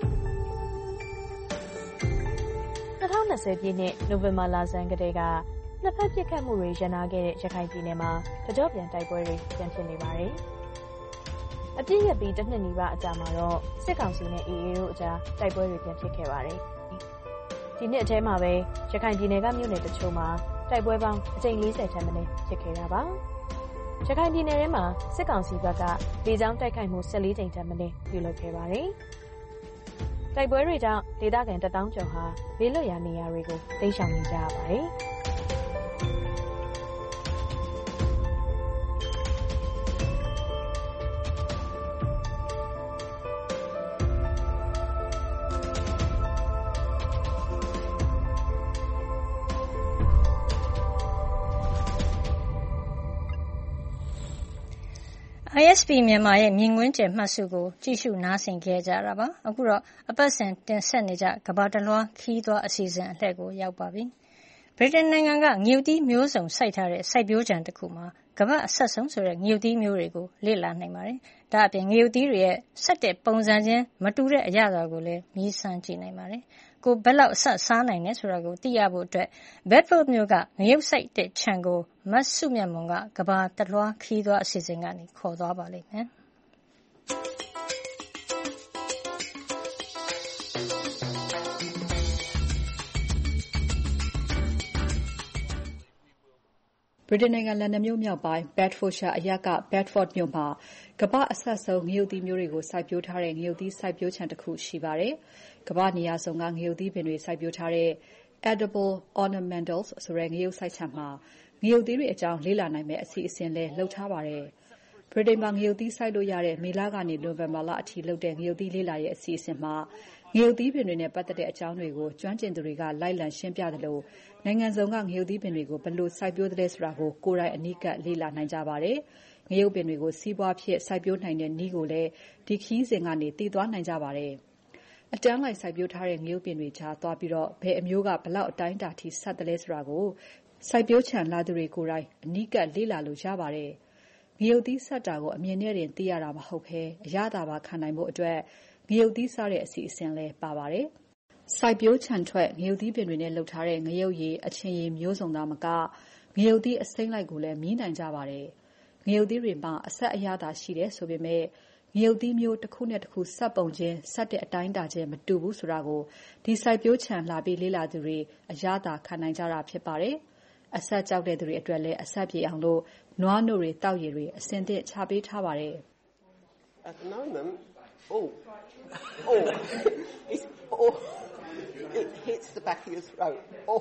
၂၀၂၀ပြည့်နှစ်နိုဝင်ဘာလဆန်းကတည်းကနှစ်ဖက်ပစ်ခတ်မှုတွေရပ်နားခဲ့တဲ့ရခိုင်ပြည်နယ်မှာတကြော့ပြန်တိုက်ပွဲတွေပြန်ဖြစ်နေပါတယ်။အပြည့်ရပြီးတစ်နှစ်နီးပါးအကြာမှာတော့စစ်ကောင်စီနဲ့ အေအေ တို့အကြားတိုက်ပွဲတွေပြန်ဖြစ်ခဲ့ပါတယ်။ဒီနှစ်အထဲမှာပဲရခိုင်ပြည်နယ်ကမြို့နယ်တချို့မှာတိုက်ပွဲပေါင်းအကြိမ်၄၀ထက်မနည်းဖြစ်ခဲ့တာပါ။ရခိုင်ပြည်နယ်ထဲမှာစစ်ကောင်စီဘက်ကလေကြောင်းတိုက်ခိုက်မှု၁၄ကြိမ်ထက်မနည်းပြုလုပ်ခဲ့ပါတယ်။တိုက်ပွဲတွေကြောင့်ဒေသခံတသောင်းကျော်ဟာဘေးလွတ်ရာနေရာတွေကိုတိမ်းရှောင်နေကြရပါတယ်။ I S P မြန်မာရဲ့မြင်ကွင်းကျယ်မှတ်စုကိုကြည့်ရှုနားဆင်ခဲ့ကြတာပါ။အခုတော့အပတ်စဉ်တင်ဆက်နေကြကမ္ဘာတလွှားခီးသွားအစီအစဉ်အလှည့်ကိုရောက်ပါပြီ။ဗြိတိန်နိုင်ငံကငရုတ်သီးမျိုးစုံစိုက်ထားတဲ့စိုက်ပျိုးခြံတစ်ခုမှာကမ္ဘာအဆက်ဆုံးဆိုတဲ့ငရုတ်သီးမျိုးတွေကိုလေ့လာနိုင်ပါတယ်။ဒါအပြင်ငရုတ်သီးတွေရဲ့ဆက်တဲ့ပုံစံချင်းမတူတဲ့အရာတွေကိုလည်းမြည်ဆန်းကြည့်နိုင်ပါတယ်။ကိုဘယ်လောက်အဆက်စားနိုင်လဲဆိုတာကိုသိရဖို့အတွက် Bedford မြို့ကငရုတ်စိုက်တဲ့ခြံကိုမတ်စုမြတ်မွန်ကကမ္ဘာတလွှားခီးသွားအစီအစဉ်ကနေခေါ်သွားပါလိမ့်မယ်။ဗြိတိန်နိုင်ငံလန်ဒန်မြို့မြောက်ပိုင်း Bedfordshire အရပ်က Bedford မြို့မှာကမ္ဘာအဆက်ဆုံးငရုတ်သီးမျိုးတွေကိုစိုက်ပျိုးထားတဲ့ငရုတ်သီးစိုက်ပျိုးခြံတစ်ခုရှိပါတယ်။ကမ္ဘာနေရာစုံကငရုတ်သီးပင်တွေစိုက်ပျိုးထားတဲ့ Edible Ornamentals ဆိုတဲ့ငရုတ်စိုက်ခြံမှာငရုတ်သီးတွေအကြောင်းလေ့လာနိုင်မယ့်အစီအစဉ်လည်းလုပ်ထားပါတယ်။ဗြိတိန်မှာငရုတ်သီးစိုက်လို့ရတဲ့မေလကနေနိုဝင်ဘာလအထိလုပ်တဲ့ငရုတ်သီးလေ့လာရေးအစီအစဉ်မှာငရုတ်သီးပင်တွေနဲ့ပတ်သက်တဲ့အကြောင်းတွေကိုကျွမ်းကျင်သူတွေကလိုက်လံရှင်းပြသလိုနိုင်ငံစုံကငရုတ်သီးပင်တွေကိုဘယ်လိုစိုက်ပျိုးသလဲဆိုတာကိုကိုယ်တိုင်အနီးကပ်လေ့လာနိုင်ကြပါတယ်။ငရုတ်ပင်တွေကိုစီးပွားဖြစ်စိုက်ပျိုးနိုင်တဲ့နည်းကိုလည်းဒီခီးစဉ်ကနေသိသွားနိုင်ကြပါတယ်။အတန်းလိုက်စိုက်ပျိုးထားတဲ့ငရုတ်ပင်တွေကြားသွားပြီးတော့ဘယ်အမျိုးကဘလောက်အတိုင်းအတာထိဆက်တယ်လဲဆိုတာကိုစိုက်ပျိုးခြံလာသူတွေကိုယ်တိုင်အနီးကပ်လေ့လာလို့ရပါတယ်။ငရုတ်သီးဆက်တာကိုအမြင်နဲ့တင်သိရတာမဟုတ်ဘဲအရသာပါခံနိုင်ဖို့အတွက်ငရုတ်သီးစားတဲ့အစီအစဉ်လည်းပါပါတယ်။စိုက်ပျိုးခြံထွက်ငရုတ်သီးပင်တွေနဲ့လုပ်ထားတဲ့ငရုတ်ရည်အချင်ရည်မျိုးစုံသာမကငရုတ်သီးအစိမ်းလိုက်ကိုလည်းမြည်နိုင်ကြပါတယ်။ငရုတ်သီးတွေမှာအဆက်အရသာရှိတယ်ဆိုပေမဲ့ငရုတ်သီးမျိုးတစ်ခုနဲ့တစ်ခုဆက်ပုံချင်းဆက်တဲ့အတိုင်းအတာချင်းမတူဘူးဆိုတာကိုဒီစိုက်ပျိုးခြံလာပြီးလေ့လာသူတွေအရသာခံနိုင်ကြတာဖြစ်ပါတယ်။အဆက်ကြောက်တဲ့သူတွေအတွက်လည်းအဆက်ပြေအောင်လို့နွားနို့တွေတောက်ရည်တွေအစင်သင့်ချပေးထားပါတယ်။ At the moment, oh, oh, it's, oh, it hits the back of your throat. Oh.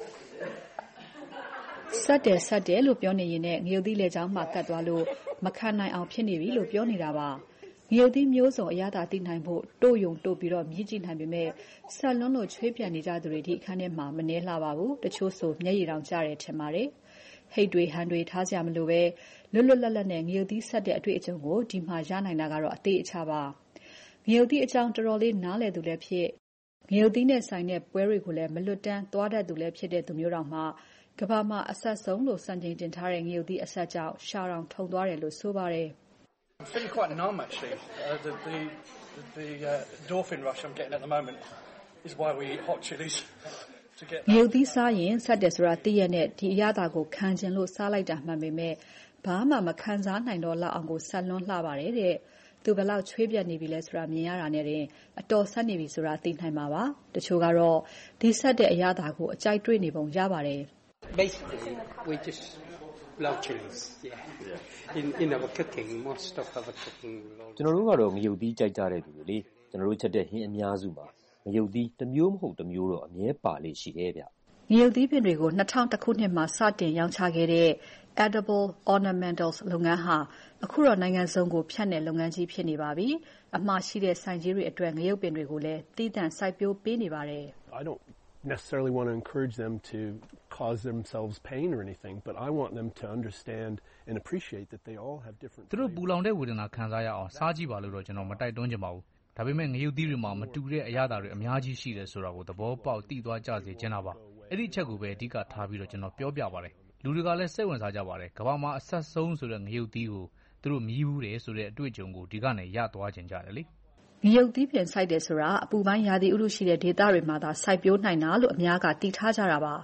ဆက်တယ်ဆက်တယ်လို့ပြောနေရင်နဲ့ငရုတ်သီးလေချောင်းမှာကတ်သွားလို့မခံနိုင်အောင်ဖြစ်နေပြီလို့ပြောနေတာပါငရုတ်သီးမျိုးစုံအရသာသိနိုင်ဖို့တိုးယုံတိုးပြီးတော့မြည်ကြည့်နိုင်ပေမဲ့ဆက်လွန်းလို့ချွေးပြန်နေကြသူတွေဒီအခန်းထဲမှာမနှဲလှပါဘူးတချို့ဆိုမျက်ရည်တောင်ကျတယ်ထင်ပါတယ်ဟိတ်တွေဟန်တွေထားကြမလို့ပဲလွတ်လွတ်လပ်လပ်နဲ့ငရုတ်သီးဆက်တဲ့အတွေ့အကြုံကိုဒီမှာရနိုင်တာကတော့အသေးအချပါငရုတ်သီးအကြောင်းတော်တော်လေးနားလည်သူလည်းဖြစ်ငရုတ်သီးနဲ့ဆိုင်တဲ့ပွဲတွေကိုလည်းမလွတ်တမ်းသွားတတ်သူလည်းဖြစ်တဲ့သူမျိုးတော်မှာကဘာမှာအဆက်ဆုံးလို့စံချိန်တင်ထားတဲ့ငရုတ်သီးအဆက်ကြောင့်ရှာတောင်ထုံသွားတယ်လို့ဆိုပါတယ် I'm feeling quite numb actually. Uh, the the the uh, endorphin rush I'm getting at the moment is why we eat hot chilies to get. ငရုတ်သီးစားရင်ဆက်တယ်ဆိုတာသိရတဲ့ဒီအရသာကိုခံကျင်လို့စားလိုက်တာမှန်ပေမဲ့ဘာမှမခံစားနိုင်တော့လောက်အောင်ကိုဆက်လွန်းလှပါတယ်တဲ့သူဘလောက်ချွေးပြတ်နေပြီလဲဆိုတာမြင်ရတာနဲ့တင်အတော်ဆက်နေပြီဆိုတာသိနိုင်မှာပါတချို့ကတော့ဒီဆက်တဲ့အရသာကိုအကြိုက်တွေ့နေပုံရပါတယ် Basically, we just love chilies. Yeah. In in our cooking, most of our cooking. ကျွန်တော်တို့ကတော့ငရုတ်သီးကြိုက်ကြတဲ့သူတွေလေကျွန်တော်တို့ချက်တဲ့ဟင်းအများစုမှာငရုတ်သီးတစ်မျိုးမဟုတ်တစ်မျိုးတော့အမြဲပါလေရှိတယ်ဗျငရုတ်သီးပင်တွေကိုtwo thousand oneခုနှစ်မှာစတင်ရောင်းချခဲ့တဲ့ Edible Ornamentals လုပ်ငန်းဟာအခုတော့နိုင်ငံစုံကိုဖြန့်တဲ့လုပ်ငန်းကြီးဖြစ်နေပါပြီအမှားရှိတဲ့ဆိုင်ကြီးတွေအတွက်ငရုတ်ပင်တွေကိုလည်းတည်တံ့စိုက်ပျိုးပေးနေပါတယ် I don't necessarily want to encourage them to cause themselves pain or anything, but I want them to understand and appreciate that they all have different. သူတို့ပူလောင်တဲ့ဝေဒနာခံစားရအောင်စားကြည့်ပါလို့တော့ကျွန်တော်မတိုက်တွန်းချင်ပါဘူး။ဒါပေမဲ့ငရုတ်သီးတွေမှာမတူတဲ့အရာတွေအများကြီးရှိတယ်ဆိုတာကိုသဘောပေါက်သိသွားကြစေချင်တာပါ။အဲ့ဒီချက်ကိုပဲအဓိကထားပြီးတော့ကျွန်တော်ပြောပြပါတယ်။လူတွေကလည်းစိတ်ဝင်စားကြပါတယ်။ကမ္ဘာမှာအဆက်ဆုံးဆိုတဲ့ငရုတ်သီးကိုသူတို့မြည်ဘူးတယ်ဆိုတဲ့အတွေ့အကြုံကိုဒီကနေရသွားကြကြတယ်လေ။ငရုတ်သီးပင်စိုက်တယ်ဆိုတာအပူပိုင်းရာသီဥတုရှိတဲ့ဒေသတွေမှာသာစိုက်ပျိုးနိုင်တာလို့အများကသိထားကြတာပါ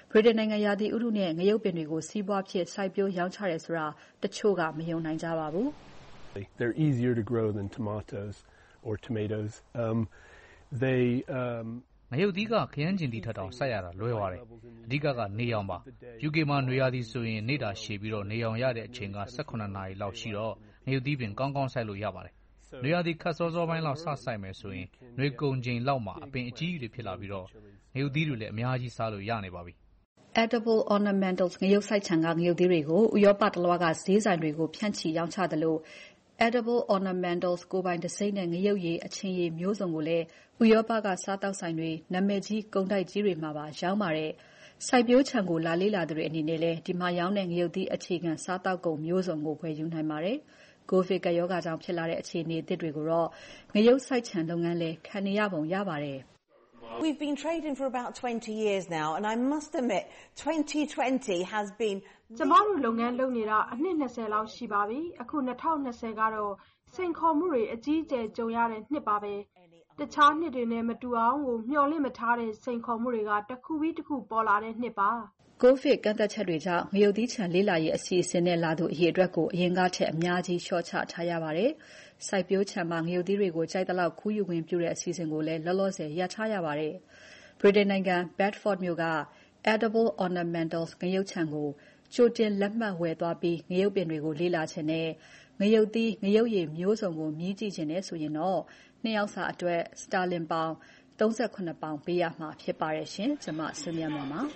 ဗြိတိန်နိုင်ငံရာသီဥတုနဲ့ငရုတ်ပင်တွေကိုစီးပွားဖြစ်စိုက်ပျိုးရောင်းချတယ်ဆိုတာတချို့ကမယုံနိုင်ကြပါဘူး။ They're easier to grow than tomatoes or tomatoes. Um, they um ငရုတ်သီးကခရမ်းကျင်သီးထက်တောင်စိုက်ရတာလွယ်ပါတယ်။အဓိကကနေရောင်ပါ။ U K မှာနွေရာသီဆိုရင်နေတာရှည်ပြီးတော့နေရောင်ရတဲ့အချိန်က၁၇နာရီလောက်ရှိတော့ငရုတ်သီးပင်ကောင်းကောင်းစိုက်လို့ရပါတယ်။နွေရာသီခတ်စောစောပိုင်းလောက်စစိုက်မယ်ဆိုရင်နွေကုန်ချိန်လောက်မှာအပင်အကြီးတွေဖြစ်လာပြီးတော့ငရုတ်သီးတွေလည်းအများကြီးစားလို့ရနေပါပြီ။ Edible ornamentals ငရုတ်စိုက်ခြံကငရုတ်သီးတွေကိုဥရောပတလွှားကဈေးဆိုင်တွေကိုဖြန့်ချီရောင်းချသလို Edible ornamentals ကိုပိုင်တစိမ့်နဲ့ငရုတ်ရည်အချင်းရည်မျိုးစုံကိုလည်းဥရောပကစားတောက်ဆိုင်တွေနာမည်ကြီးကုန်တိုက်ကြီးတွေမှာပါရောင်းပါတယ်။စိုက်ပျိုးခြံကိုလာလေ့လာသူတွေအနေနဲ့လည်းဒီမှာရောင်းတဲ့ငရုတ်သီးအခြေခံစားတောက်ကုန်မျိုးစုံကိုဝယ်ယူနိုင်ပါတယ်။ ကိုဗစ်ကပ်ရောဂါကြောင့်ဖြစ်လာတဲ့အခြေအနေအသစ်တွေကိုတော့ငရုတ်စိုက်ခြံလုပ်ငန်းလည်းခံနေရပုံရပါတယ်။ We've been trading for about twenty years now and I must admit twenty twenty has been ကျမတို့လုပ်ငန်းလုပ်နေတာအနှစ်၂၀လောက်ရှိပါပြီ။အခု၂၀၂၀ကတော့စိန်ခေါ်မှုတွေအကြီးအကျယ်ကြုံရတဲ့နှစ်ပါပဲ။တခြားနှစ်တွေနဲ့မတူအောင်ကိုမျှော်လင့်မထားတဲ့စိန်ခေါ်မှုတွေကတစ်ခုပြီးတစ်ခုပေါ်လာတဲ့နှစ်ပါ။ကိုဗစ်ကန့်သက်ချက်တွေကြောင့်ငရုတ်သီးခြံလေ့လာရေးအစီအစဉ်နဲ့လာသူအရေအတွက်ကိုအရင်ကထက်အများကြီးလျှော့ချထားရပါတယ်။စိုက်ပျိုးခြံမှာငရုတ်သီးတွေကိုကြိုက်သလောက်ခူးယူခွင့်ပြုတဲ့အစီအစဉ်ကိုလည်းလောလောဆယ်ရပ်ထားရပါတယ်။ ဗြိတိန်နိုင်ငံ Bedford မြို့က Edible ornamentals ငရုတ်ခြံကိုကြိုတင်လက်မှတ်ဝယ်သွားပြီးငရုတ်ပင်တွေကိုလေ့လာချင်တဲ့ငရုတ်သီးငရုတ်ရည်မျိုးစုံကိုမြည်ကြည့်ချင်တယ်ဆိုရင်တော့နှစ်ယောက်စာအတွက်စတာလင်ပေါင်၃၇ပေါင်ပေးရမှာဖြစ်ပါတယ်ရှင်။ကျွန်မဆွေမြတ်မွန်ပါ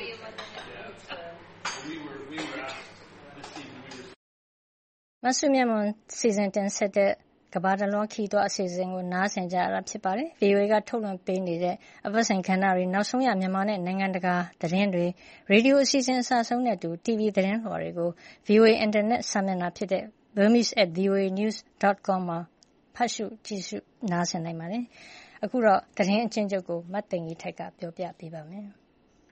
မဆွေမြတ်မွန်စီစဉ်တင်ဆက်တဲ့ကမ္ဘာတလွှားခီးသွွားအစီအစဉ်ကိုနားဆင်ကြရတာဖြစ်ပါတယ်။ V O A ကထုတ်လွှင့်ပေးနေတဲ့အပတ်စဉ်ကဏ္ဍတွေနောက်ဆုံးရမြန်မာနဲ့နိုင်ငံတကာသတင်းတွေရေဒီယိုအစီအစဉ်အစဆုံးနဲ့အတူ T V သတင်းလွှာတွေကို V O A Internet စာမျက်နှာဖြစ်တဲ့ burmese at voa news dot com မှာဖတ်ရှုကြည့်ရှုနားဆင်နိုင်ပါတယ်။အခုတော့သတင်းအချင်းချုပ်ကိုမတ်သိင်ကြီးထိုက်ကပြောပြပေးပါမယ်။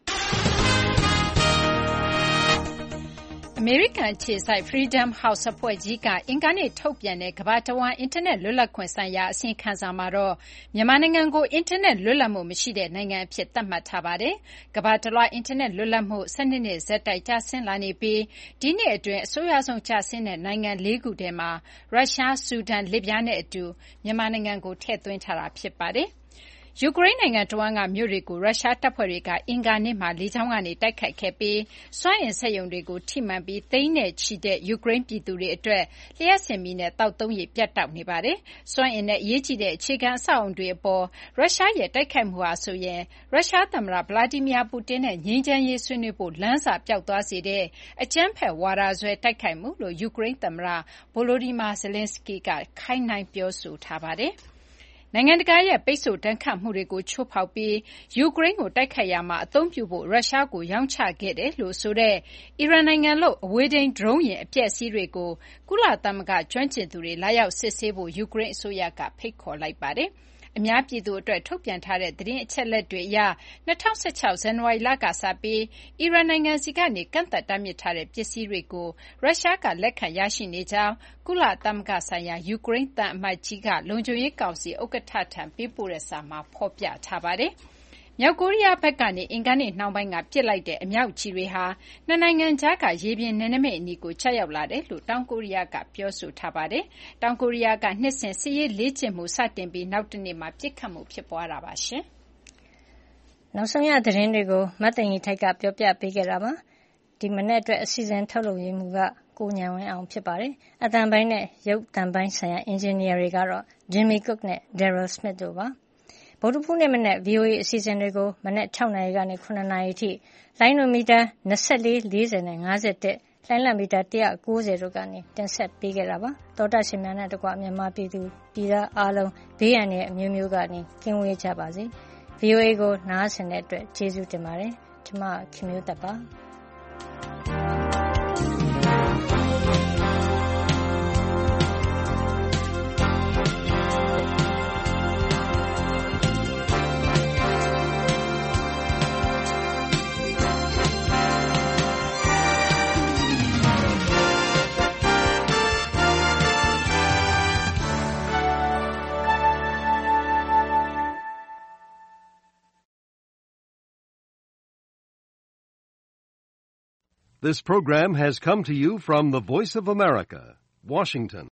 အမေရိကန်အခြေစိုက် Freedom House အဖွဲ့ကြီးကအင်္ဂါနေ့ထုတ်ပြန်တဲ့ကမ္ဘာတဝန်းအင်တာနက်လွတ်လပ်ခွင့်ဆိုင်ရာအစီရင်ခံစာမှာတော့မြန်မာနိုင်ငံကိုအင်တာနက်လွတ်လပ်မှုမရှိတဲ့နိုင်ငံအဖြစ်သတ်မှတ်ထားပါတယ်။ကမ္ဘာတလွှားအင်တာနက်လွတ်လပ်မှု၁၂နှစ်ဆက်တိုက်ကျဆင်းလာနေပြီးဒီနှစ်အတွင်းအဆိုးရွားဆုံးကျဆင်းတဲ့နိုင်ငံလေးခုထဲမှာရုရှား၊ဆူဒန်၊လစ်ဗျားနဲ့အတူမြန်မာနိုင်ငံကိုထည့်သွင်းထားတာဖြစ်ပါတယ်။ယူကရိန်းနိုင်ငံတဝန်းကမြို့တွေကိုရုရှားတပ်ဖွဲ့တွေကအင်္ဂါနေ့မှာလေကြောင်းကနေတိုက်ခိုက်ခဲ့ပြီးစွမ်းအင်စက်ရုံတွေကိုထိမှန်ပြီးသိန်းနဲ့ချီတဲ့ယူကရိန်းပြည်သူတွေအတွက်လျှပ်စစ်မီးနဲ့သောက်သုံးရေပြတ်တောက်နေပါတယ်။စွမ်းအင်နဲ့အရေးကြီးတဲ့အခြေခံအဆောက်အုံတွေအပေါ်ရုရှားရဲ့တိုက်ခိုက်မှုဟာဆိုရင်ရုရှားသမ္မတဗလာဒီမီယာပူတင်နဲ့ငြိမ်းချမ်းရေးဆွေးနွေးဖို့လမ်းစာပျောက်သွားစေတဲ့အကြမ်းဖက်ဝါဒစွဲတိုက်ခိုက်မှုလို့ယူကရိန်းသမ္မတ Volodymyr Zelenskyy ကခိုင်းနှိုင်းပြောဆိုထားပါတယ်။နိုင်ငံတကာရဲ့ပိတ်ဆို့ဒဏ်ခတ်မှုတွေကိုချိုးဖောက်ပြီးယူကရိန်းကိုတိုက်ခိုက်ရာမှာအသုံးပြုဖို့ရုရှားကိုရောင်းချခဲ့တယ်လို့ဆိုတဲ့အီရန်နိုင်ငံလုပ်အဝေးထိန်းဒရုန်းယာဉ်အပျက်အစီးတွေကိုကုလသမဂ္ဂကျွမ်းကျင်သူတွေလာရောက်စစ်ဆေးဖို့ယူကရိန်းအစိုးရကဖိတ်ခေါ်လိုက်ပါတယ်။အများပြည်သူအတွက်ထုတ်ပြန်ထားတဲ့သတင်းအချက်အလက်တွေအရ၂၀၁၆ဇန်နဝါရီလကစပြီးအီရန်နိုင်ငံဆီကနေကန့်သတ်တားမြစ်ထားတဲ့ပစ္စည်းတွေကိုရုရှားကလက်ခံရရှိနေကြောင်းကုလသမဂ္ဂဆိုင်ရာယူကရိန်းသံအမတ်ကြီးကလုံခြုံရေးကောင်စီဥက္ကဋ္ဌထံပေးပို့တဲ့စာမှာဖော်ပြထားပါတယ်။မြောက်ကိုရီးယားဘက်ကနေအင်္ဂါနေ့နှောင်းပိုင်းကပစ်လိုက်တဲ့အမြောက်ကျည်တွေဟာနှစ်နိုင်ငံကြားကရေပြင်နယ်နိမိတ်အနီးကိုကျရောက်လာတယ်လို့တောင်ကိုရီးယားကပြောဆိုထားပါတယ်။တောင်ကိုရီးယားကနှစ်စဉ်စစ်ရေးလေ့ကျင့်မှုစတင်ပြီးနောက်တနေ့မှာပစ်ခတ်မှုဖြစ်ပွားတာပါရှင်။နောက်ဆုံးရသတင်းတွေကိုမတ်သိင်ကြီးထိုက်ကပြောပြပေးခဲ့တာပါ။ဒီမနေ့အတွက်အစီအစဉ်ထုတ်လုပ်ရမှုကကိုညံဝင်းအောင်ဖြစ်ပါတယ်။အသံပိုင်းနဲ့ရုပ်သံပိုင်းဆိုင်ရာအင်ဂျင်နီယာတွေကတော့ Jimmy Cook နဲ့ Daryl Smith တို့ပါ။ဗုဒ္ဓဟူးနေ့မနက် V O A အစီအစဉ်တွေကိုမနက်၆နာရီကနေ၇နာရီအထိလိုင်းနိုမီတာ၂၄၊၄၀နဲ့၅၁လှိုင်းလံမီတာ၁၉၀တို့ကနေတင်ဆက်ပေးခဲ့တာပါ။သောတာရှင်များနဲ့တကွမြန်မာပြည်သူပြည်သားအားလုံးဘေးအန္တရာယ်အမျိုးမျိုးကနေကင်းဝေးကြပါစေ။ V O A ကိုနားဆင်တဲ့အတွက်ကျေးဇူးတင်ပါတယ်။ကျွန်မခင်မျိုးသက်ပါ။ This program has come to you from the Voice of America, Washington.